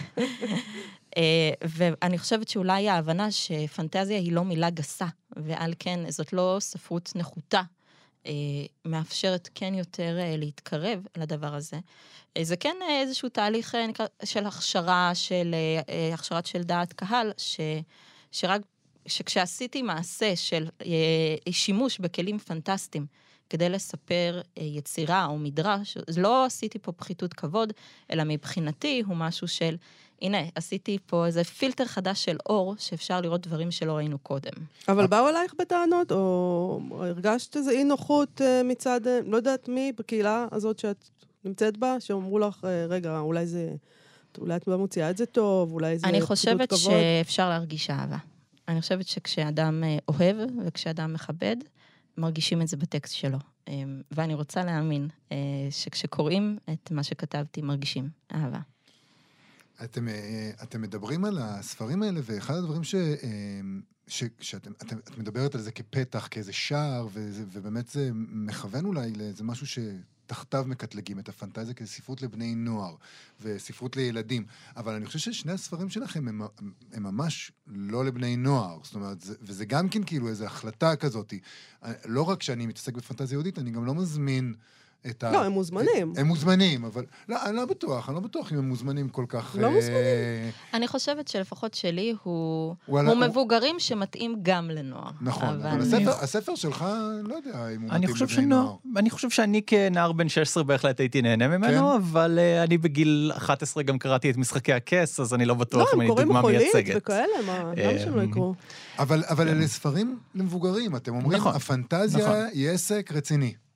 ואני חושבת שאולי ההבנה שפנטזיה היא לא מילה גסה, ועל כן זאת לא ספרות נחותה, מאפשרת כן יותר להתקרב לדבר הזה. זה כן איזשהו תהליך של הכשרה, של הכשרת של דעת קהל, ש, שרק, שכשעשיתי מעשה של שימוש בכלים פנטסטיים, כדי לספר יצירה או מדרש, לא עשיתי פה פחיתות כבוד, אלא מבחינתי הוא משהו של, הנה, עשיתי פה איזה פילטר חדש של אור, שאפשר לראות דברים שלא ראינו קודם. אבל באו אלייך בטענות, או הרגשת איזו אי נוחות מצד, לא יודעת מי, בקהילה הזאת שאת נמצאת בה, שאומרו לך, רגע, אולי זה, אולי את מוציאה את זה טוב, אולי זה אני פחיתות חושבת כבוד. שאפשר להרגיש אהבה. אני חושבת שכשאדם אוהב, וכשאדם מכבד, מרגישים את זה בטקסט שלו. ואני רוצה להאמין שכשקוראים את מה שכתבתי, מרגישים אהבה. אתם, אתם מדברים על הספרים האלה, ואחד הדברים ש, ש, שאתם, אתם, את מדברת על זה כפתח, כאיזה שער, וזה, ובאמת זה מכוון אולי לאיזה משהו שתחתיו מקטלגים את הפנטזיה כספרות לבני נוער, וספרות לילדים. אבל אני חושב ששני הספרים שלכם הם, הם ממש לא לבני נוער. זאת אומרת, זה, וזה גם כן כאילו איזו החלטה כזאת. לא רק שאני מתעסק בפנטזיה יהודית, אני גם לא מזמין את ה... לא, הם מוזמנים. הם מוזמנים, אבל... לא, אני לא בטוח, אני לא בטוח אם הם מוזמנים כל כך... לא מוזמנים. אני חושבת שלפחות שלי הוא מבוגרים שמתאים גם לנוער. נכון, אבל הספר שלך, לא יודע אם הוא מתאים לבני נוער. אני חושב שאני כנער בן שש עשרה בהחלט הייתי נהנה ממנו, אבל אני בגיל אחת עשרה גם קראתי את משחקי הכס, אז אני לא בטוח אם אני דוגמה מייצגת. לא, הם קוראים חולית וכאלה, למה שהם לא יקרו? אבל אלה ספרים למבוגרים, אתם אומרים, הפנטזיה היא עסק רציני.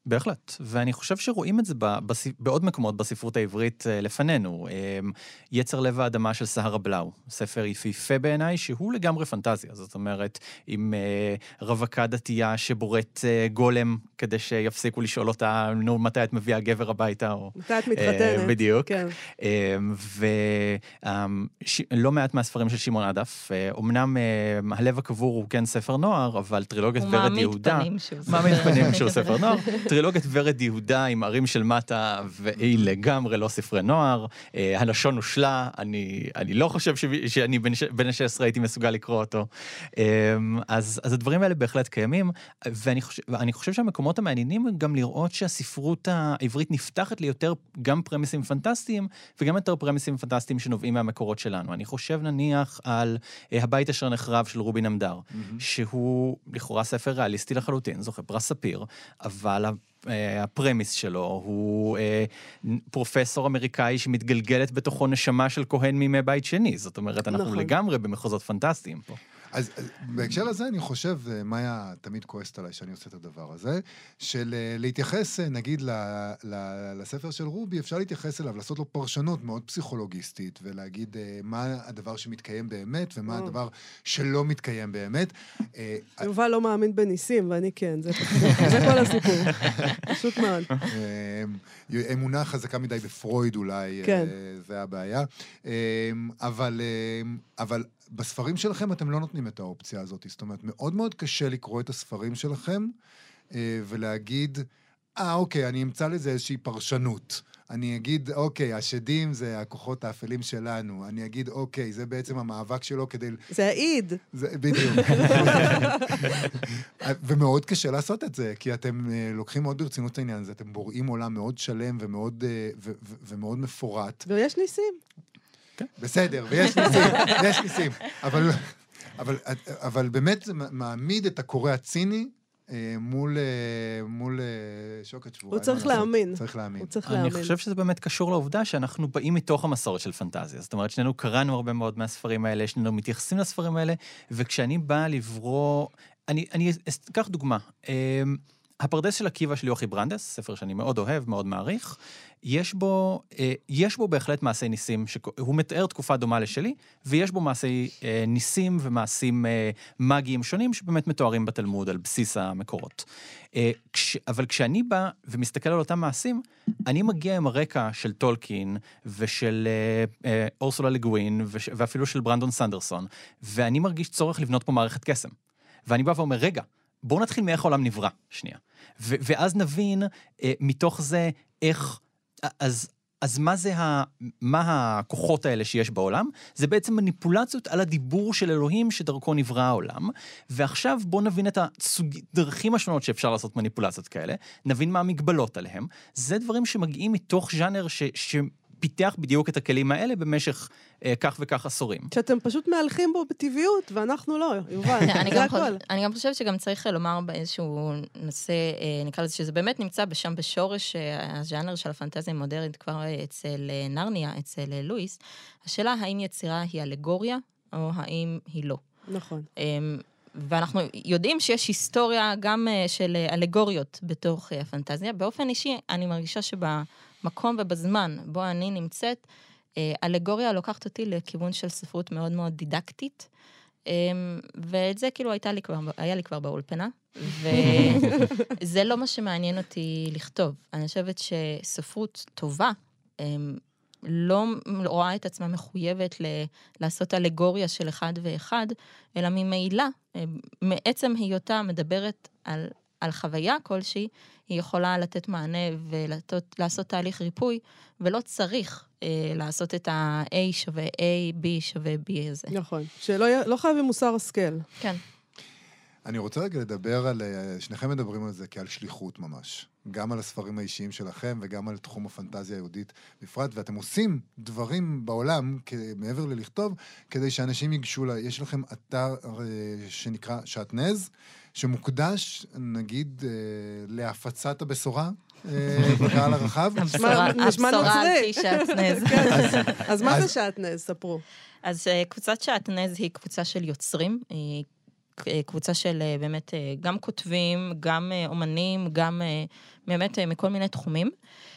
בהחלט, ואני חושב שרואים את זה בעוד מקומות בספרות העברית לפנינו. יצר לב האדמה של סהרה בלאו, ספר יפהפה בעיניי, שהוא לגמרי פנטזיה. זאת אומרת, עם רווקה דתייה שבורט גולם, כדי שיפסיקו לשאול אותה, נו, מתי את מביאה גבר הביתה, או... מתי את מתחתנת. בדיוק. כן. ולא מעט מהספרים של שמעון עדף, אמנם הלב הקבור הוא כן ספר נוער, אבל טרילוגיית ורד יהודה... הוא מעמיד פנים שהוא ספר. מעמיד פנים שהוא ספר נוער. טרילוגיית ורד יהודה עם ערים של מטה, והיא לגמרי לא ספרי נוער. הלשון הושלה, אני, אני לא חושב ש, שאני בין ה-שש עשרה הייתי מסוגל לקרוא אותו. אז, אז הדברים האלה בהחלט קיימים, ואני חושב, ואני חושב שהמקומות המעניינים גם לראות שהספרות העברית נפתחת ליותר גם פרמיסים פנטסטיים, וגם יותר פרמיסים פנטסטיים שנובעים מהמקורות שלנו. אני חושב נניח על הבית אשר נחרב של רובין עמדר, שהוא לכאורה ספר ריאליסטי לחלוטין, זוכה פרס ספיר, אבל הפרמיס שלו הוא פרופסור אמריקאי שמתגלגלת בתוכו נשמה של כהן מימי בית שני. זאת אומרת, אנחנו לגמרי במחוזות פנטסטיים פה. אז בהקשר לזה אני חושב, מאיה תמיד כועסת עליי שאני עושה את הדבר הזה, של להתייחס, נגיד, לספר של רובי, אפשר להתייחס אליו, לעשות לו פרשנות מאוד פסיכולוגיסטית, ולהגיד מה הדבר שמתקיים באמת, ומה הדבר שלא מתקיים באמת. יובל לא מאמין בניסים, ואני כן, זה כל הסיפור. פשוט מאוד. אמונה חזקה מדי בפרויד אולי, זה הבעיה. אבל, אבל, בספרים שלכם אתם לא נותנים את האופציה הזאת, זאת אומרת, מאוד מאוד קשה לקרוא את הספרים שלכם, ולהגיד, אה, אוקיי, אני אמצא לזה איזושהי פרשנות. אני אגיד, אוקיי, השדים זה הכוחות האפלים שלנו. אני אגיד, אוקיי, זה בעצם המאבק שלו כדי... זה העיד. זה, בדיוק. ומאוד קשה לעשות את זה, כי אתם לוקחים מאוד ברצינות את העניין הזה, אתם בוראים עולם מאוד שלם ומאוד, ו- ו- ומאוד מפורט. ויש ניסים. בסדר, ויש ניסים, יש ניסים. אבל, אבל, אבל באמת זה מעמיד את הקורא הציני מול, מול שוקת שבורה. הוא צריך להאמין. צריך להאמין. אני חושב שזה באמת קשור לעובדה שאנחנו באים מתוך המסורת של פנטזיה. זאת אומרת, שנינו קראנו הרבה מאוד מהספרים האלה, שנינו מתייחסים לספרים האלה, וכשאני בא לברוא... אני, אני אקח דוגמה. הפרדס של עקיבא של יוכי ברנדס, ספר שאני מאוד אוהב, מאוד מעריך, יש בו, יש בו בהחלט מעשי ניסים, שהוא מתאר תקופה דומה לשלי, ויש בו מעשי ניסים ומעשים מגיים שונים, שבאמת מתוארים בתלמוד על בסיס המקורות. אבל כשאני בא ומסתכל על אותם מעשים, אני מגיע עם הרקע של טולקין, ושל אורסולה לגווין, ואפילו של ברנדון סנדרסון, ואני מרגיש צורך לבנות פה מערכת קסם. ואני בא ואומר, רגע, בואו נתחיל מאיך העולם נברא, שנייה. ו- ואז נבין אה, מתוך זה איך, אז, אז מה זה ה, מה הכוחות האלה שיש בעולם? זה בעצם מניפולציות על הדיבור של אלוהים שדרכו נברא העולם, ועכשיו בואו נבין את הדרכים השונות שאפשר לעשות מניפולציות כאלה, נבין מה המגבלות עליהם. זה דברים שמגיעים מתוך ז'אנר ש... ש- פיתח בדיוק את הכלים האלה במשך אה, כך וכך עשורים. שאתם פשוט מהלכים בו בטבעיות, ואנחנו לא, יובל, זה הכל. אני גם חושבת שגם צריך לומר באיזשהו נושא, אה, נקרא לזה שזה באמת נמצא בשם בשורש, אה, הז'אנר של הפנטזיה המודרנית כבר אצל אה, נרניה, אצל אה, לואיס, השאלה האם יצירה היא אלגוריה, או האם היא לא. נכון. אה, ואנחנו יודעים שיש היסטוריה גם אה, של אה, אלגוריות בתוך אה, הפנטזיה. באופן אישי, אני מרגישה שבה... מקום ובזמן בו אני נמצאת, אלגוריה לוקחת אותי לכיוון של ספרות מאוד מאוד דידקטית, ואת זה כאילו הייתה לי כבר, היה לי כבר באולפנה, וזה לא מה שמעניין אותי לכתוב. אני חושבת שספרות טובה, לא רואה את עצמה מחויבת לעשות אלגוריה של אחד ואחד, אלא ממעילה, מעצם היותה מדברת על, על חוויה כלשהי, היא יכולה לתת מענה ולעשות תהליך ריפוי, ולא צריך אה, לעשות את ה-A שווה A, B שווה B הזה. נכון, שלא לא חייבים מוסר השכל. כן. אני רוצה רגע לדבר על, שניכם מדברים על זה כעל שליחות ממש. גם על הספרים האישיים שלכם, וגם על תחום הפנטזיה היהודית בפרט, ואתם עושים דברים בעולם, מעבר ללכתוב, כדי שאנשים ייגשו לה. יש לכם אתר שנקרא שעטנז, שמוקדש, נגיד, להפצת הבשורה, בקהל הרחב. נשמע נוצרי. שעטנז. אז מה זה שעטנז? ספרו. אז קבוצת שעטנז היא קבוצה של יוצרים, היא קבוצה של באמת גם כותבים, גם אומנים, גם באמת מכל מיני תחומים,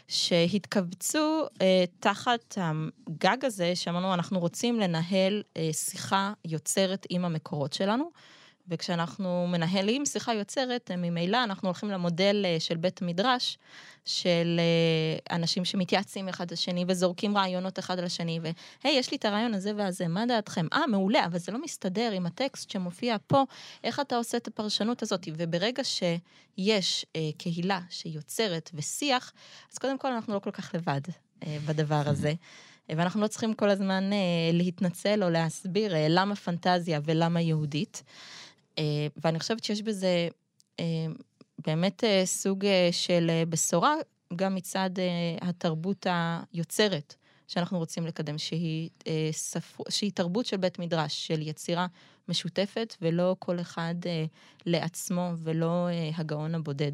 שהתקבצו תחת הגג הזה, שאמרנו, אנחנו רוצים לנהל שיחה יוצרת עם המקורות שלנו, וכשאנחנו מנהלים שיחה יוצרת, ממילא אנחנו הולכים למודל של בית מדרש, של אנשים שמתייעצים אחד לשני, וזורקים רעיונות אחד על השני, והי, יש לי את הרעיון הזה והזה, מה דעתכם? אה, מעולה, אבל זה לא מסתדר עם הטקסט שמופיע פה, איך אתה עושה את הפרשנות הזאת? וברגע שיש אה, קהילה שיוצרת ושיח, אז קודם כל אנחנו לא כל כך לבד אה, בדבר הזה, ואנחנו לא צריכים כל הזמן אה, להתנצל או להסביר אה, למה פנטזיה ולמה יהודית, אה, ואני חושבת שיש בזה אה, באמת אה, סוג אה, של אה, בשורה, גם מצד אה, התרבות היוצרת, שאנחנו רוצים לקדם, שהיא, אה, ספר, שהיא תרבות של בית מדרש, של יצירה משותפת, ולא כל אחד אה, לעצמו, ולא אה, הגאון הבודד.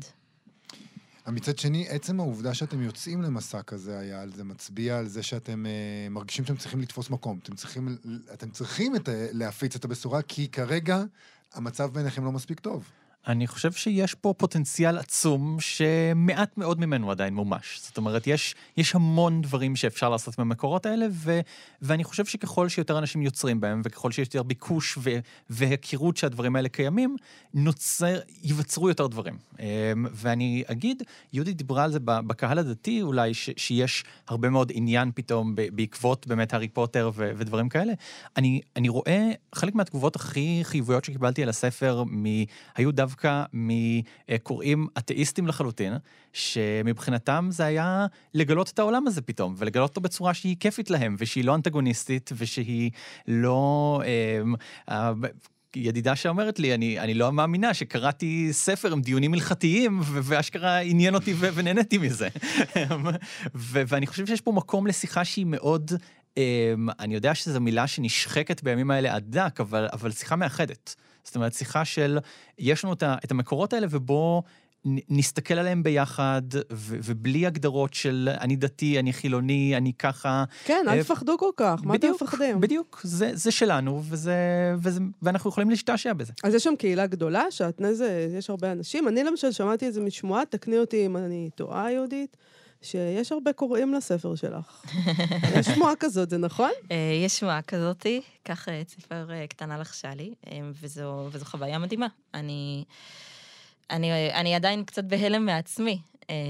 מצד שני, עצם העובדה שאתם יוצאים למסע כזה, היה על זה מצביע על זה שאתם uh, מרגישים שאתם צריכים לתפוס מקום. אתם צריכים, אתם צריכים את, להפיץ את הבשורה, כי כרגע המצב ביניכם לא מספיק טוב. אני חושב שיש פה פוטנציאל עצום שמעט מאוד ממנו עדיין מומש. זאת אומרת, יש, יש המון דברים שאפשר לעשות במקורות האלה, ו, ואני חושב שככל שיותר אנשים יוצרים בהם, וככל שיש יותר ביקוש ו, והכירות שהדברים האלה קיימים, נוצר, ייווצרו יותר דברים. ואני אגיד, יהודית דיברה על זה בקהל הדתי, אולי ש, שיש הרבה מאוד עניין פתאום בעקבות באמת הארי פוטר ו, ודברים כאלה. אני, אני רואה חלק מהתגובות הכי חיוביות שקיבלתי על הספר, היו דווקא מקוראים אתאיסטים לחלוטין, שמבחינתם זה היה לגלות את העולם הזה פתאום, ולגלות אותו בצורה שהיא כיפית להם, ושהיא לא אנטגוניסטית, ושהיא לא... אה, ידידה שאומרת לי, אני, אני לא מאמינה שקראתי ספר עם דיונים הלכתיים, ואשכרה עניין אותי ונהניתי מזה. ו- ואני חושב שיש פה מקום לשיחה שהיא מאוד... אני יודע שזו מילה שנשחקת בימים האלה עד דק, אבל, אבל שיחה מאחדת. זאת אומרת, שיחה של, יש לנו את המקורות האלה, ובו נסתכל עליהם ביחד, ו- ובלי הגדרות של אני דתי, אני חילוני, אני ככה. כן, אל תפחדו כל כך, מה אתם מפחדים? בדיוק, זה, זה שלנו, וזה, וזה, ואנחנו יכולים להשתעשע בזה. אז יש שם קהילה גדולה, שעתני זה, יש הרבה אנשים. אני למשל שמעתי את זה משמועה, תקני אותי אם אני טועה יהודית, שיש הרבה קוראים לספר שלך. יש שמועה כזאת, זה נכון? יש שמועה כזאת, כך ציפר קטנה לחשה לי, וזו, וזו חוויה מדהימה. אני, אני, אני עדיין קצת בהלם מעצמי,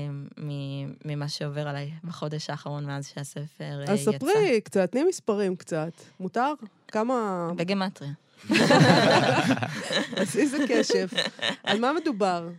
ממה שעובר עליי בחודש האחרון מאז שהספר יצא. אז ספרי קצת, תני מספרים קצת. מותר? כמה... בגמטריה. אז איזה קשף. על מה מדובר?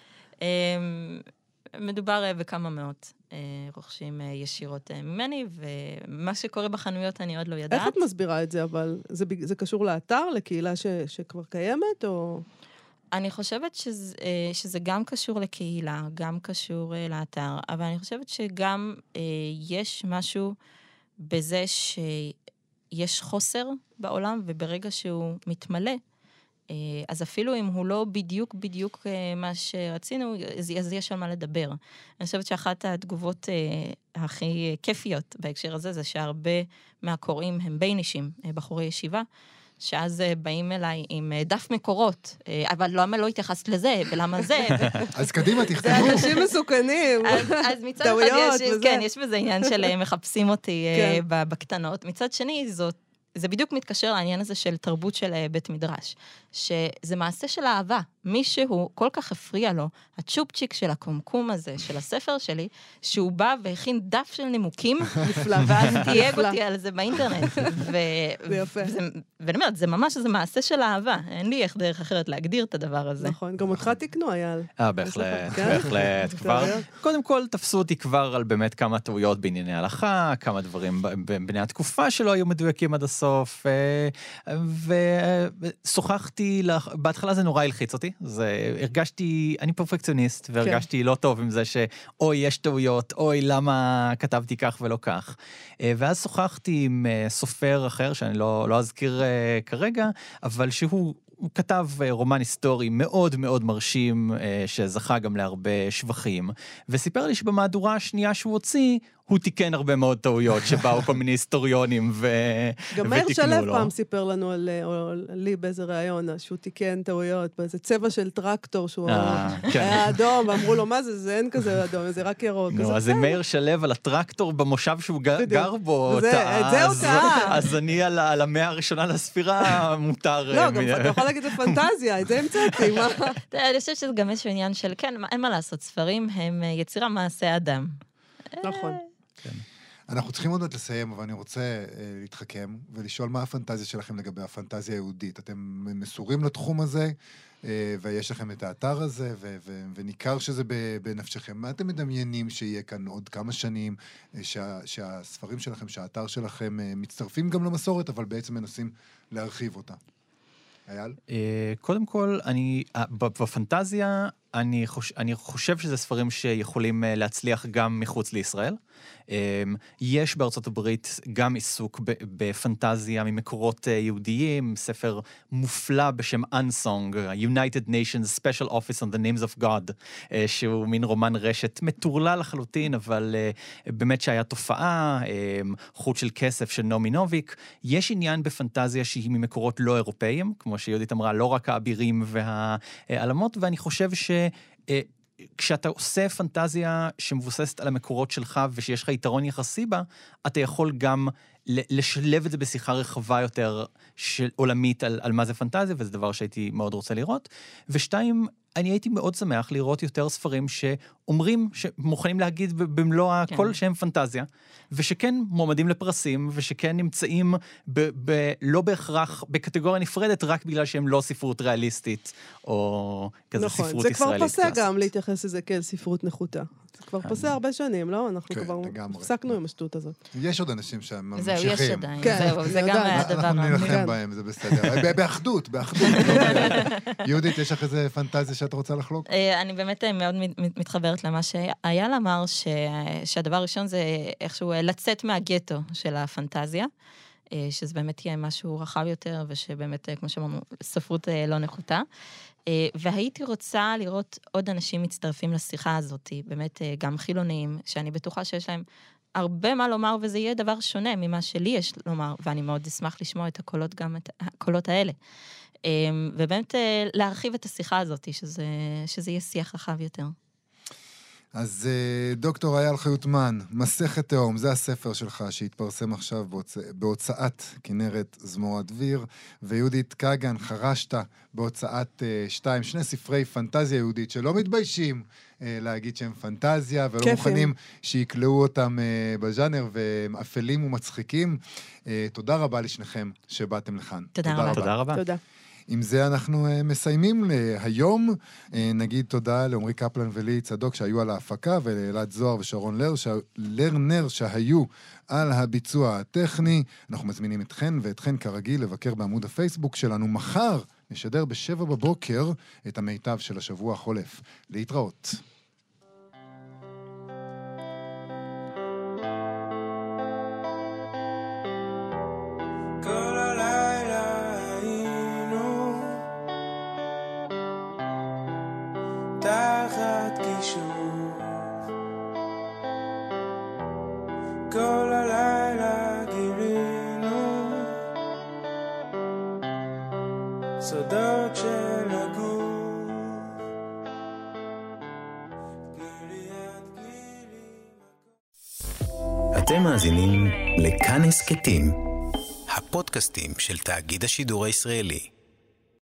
מדובר בכמה מאות רוכשים ישירות ממני, ומה שקורה בחנויות אני עוד לא יודעת. איך את מסבירה את זה, אבל זה, זה קשור לאתר, לקהילה ש, שכבר קיימת, או... אני חושבת שזה, שזה גם קשור לקהילה, גם קשור לאתר, אבל אני חושבת שגם יש משהו בזה שיש חוסר בעולם, וברגע שהוא מתמלא, אז אפילו אם הוא לא בדיוק בדיוק מה שרצינו, אז יש על מה לדבר. אני חושבת שאחת התגובות הכי כיפיות בהקשר הזה, זה שהרבה מהקוראים הם בין אישים, בחורי ישיבה, שאז באים אליי עם דף מקורות, אבל למה לא התייחסת לזה, ולמה זה? אז קדימה, תכתבו. זה אנשים מסוכנים. אז מצד אחד יש, כן, יש בזה עניין של מחפשים אותי בקטנות. מצד שני, זאת, זה בדיוק מתקשר לעניין הזה של תרבות של בית מדרש, שזה מעשה של אהבה. מישהו כל כך הפריע לו, הצ'ופצ'יק של הקומקום הזה, של הספר שלי, שהוא בא והכין דף של נימוקים, ואז תייג אותי על זה באינטרנט. זה יפה. ואני אומרת, זה ממש, זה מעשה של אהבה. אין לי איך דרך אחרת להגדיר את הדבר הזה. נכון, גם אותך תקנו, אייל. אה, בהחלט, בהחלט. כבר, קודם כל, תפסו אותי כבר על באמת כמה טעויות בענייני הלכה, כמה דברים בני התקופה שלא היו מדויקים עד הסוף, ושוחחתי, בהתחלה זה נורא הלחיץ אותי, זה, הרגשתי, אני פרפקציוניסט, והרגשתי לא טוב עם זה שאוי, יש טעויות, אוי, למה כתבתי כך ולא כך. ואז שוחחתי עם סופר אחר, שאני לא, לא אזכיר כרגע, אבל שהוא הוא כתב רומן היסטורי מאוד מאוד מרשים, שזכה גם להרבה שבחים, וסיפר לי שבמהדורה השנייה שהוא הוציא, הוא תיקן הרבה מאוד טעויות שבאו כל מיני היסטוריונים ותיקנו לו. גם מאיר שלו פעם סיפר לנו על, או לי באיזה ראיון, שהוא תיקן טעויות, באיזה צבע של טרקטור, שהוא היה אדום, ואמרו לו, מה זה? זה אין כזה אדום, זה רק ירוק. נו, אז זה מאיר שלו על הטרקטור במושב שהוא גר בו, אז אני על המאה הראשונה לספירה מותר. לא, גם אתה יכול להגיד, זה פנטזיה, את זה המצאתי, מה? אני חושבת שזה גם איזשהו עניין של, כן, אין מה לעשות, ספרים הם יצירה מעשה אדם. נכון. אנחנו צריכים עוד מעט לסיים, אבל אני רוצה להתחכם ולשאול מה הפנטזיה שלכם לגבי הפנטזיה היהודית. אתם מסורים לתחום הזה, ויש לכם את האתר הזה, וניכר שזה בנפשכם. מה אתם מדמיינים שיהיה כאן עוד כמה שנים, שהספרים שלכם, שהאתר שלכם מצטרפים גם למסורת, אבל בעצם מנסים להרחיב אותה? אייל? קודם כל, אני, בפנטזיה, אני חושב, אני חושב שזה ספרים שיכולים להצליח גם מחוץ לישראל. יש בארצות הברית גם עיסוק בפנטזיה ממקורות יהודיים, ספר מופלא בשם Unsong, United Nations Special Office on the Names of God, שהוא מין רומן רשת מטורלל לחלוטין, אבל באמת שהיה תופעה, חוט של כסף של נעמי נוביק. יש עניין בפנטזיה שהיא ממקורות לא אירופאיים, כמו שיהודית אמרה, לא רק האבירים והעלמות, ואני חושב ש... כשאתה עושה פנטזיה שמבוססת על המקורות שלך ושיש לך יתרון יחסי בה, אתה יכול גם לשלב את זה בשיחה רחבה יותר של עולמית על, על מה זה פנטזיה, וזה דבר שהייתי מאוד רוצה לראות. ושתיים, אני הייתי מאוד שמח לראות יותר ספרים שאומרים, שמוכנים להגיד במלוא הכל כן. שהם פנטזיה, ושכן מועמדים לפרסים, ושכן נמצאים ב- ב- לא בהכרח בקטגוריה נפרדת, רק בגלל שהם לא ספרות ריאליסטית, או כזה נכון, ספרות ישראלית. נכון, זה כבר פסה גם להתייחס לזה כאל ספרות נחותה. זה כבר פסה הרבה שנים, לא? אנחנו כבר הפסקנו עם השטות הזאת. יש עוד אנשים שהם ממשיכים. זהו, יש עדיין. זהו, זה גם הדבר. אנחנו נלחם בהם, זה בסדר. באחדות, באחדות. יהודית, יש לך איזה פנטזיה שאת רוצה לחלוק? אני באמת מאוד מתחברת למה שאייל אמר, שהדבר הראשון זה איכשהו לצאת מהגטו של הפנטזיה, שזה באמת יהיה משהו רחב יותר, ושבאמת, כמו שאמרנו, ספרות לא נחותה. והייתי רוצה לראות עוד אנשים מצטרפים לשיחה הזאת, באמת גם חילוניים, שאני בטוחה שיש להם הרבה מה לומר, וזה יהיה דבר שונה ממה שלי יש לומר, ואני מאוד אשמח לשמוע את הקולות, גם את הקולות האלה. ובאמת להרחיב את השיחה הזאת, שזה, שזה יהיה שיח רחב יותר. אז דוקטור אייל חיוטמן, מסכת תהום, זה הספר שלך שהתפרסם עכשיו בהוצ... בהוצאת כנרת זמורה דביר, ויהודית קגן, חרשת בהוצאת שתיים, שני ספרי פנטזיה יהודית שלא מתביישים להגיד שהם פנטזיה, ולא כיפים. מוכנים שיקלעו אותם בז'אנר, והם אפלים ומצחיקים. תודה רבה לשניכם שבאתם לכאן. תודה, תודה רבה. תודה רבה. תודה. עם זה אנחנו מסיימים להיום. נגיד תודה לעומרי קפלן ולי צדוק שהיו על ההפקה, ולאלעד זוהר ושרון לר, ש... לרנר שהיו על הביצוע הטכני. אנחנו מזמינים אתכן ואתכן כרגיל לבקר בעמוד הפייסבוק שלנו. מחר נשדר בשבע בבוקר את המיטב של השבוע החולף. להתראות. תחת קישור כל הלילה גילינו סודות של הגוף גילי עד גילי. אתם מאזינים לכאן הסכתים, הפודקאסטים של תאגיד השידור הישראלי.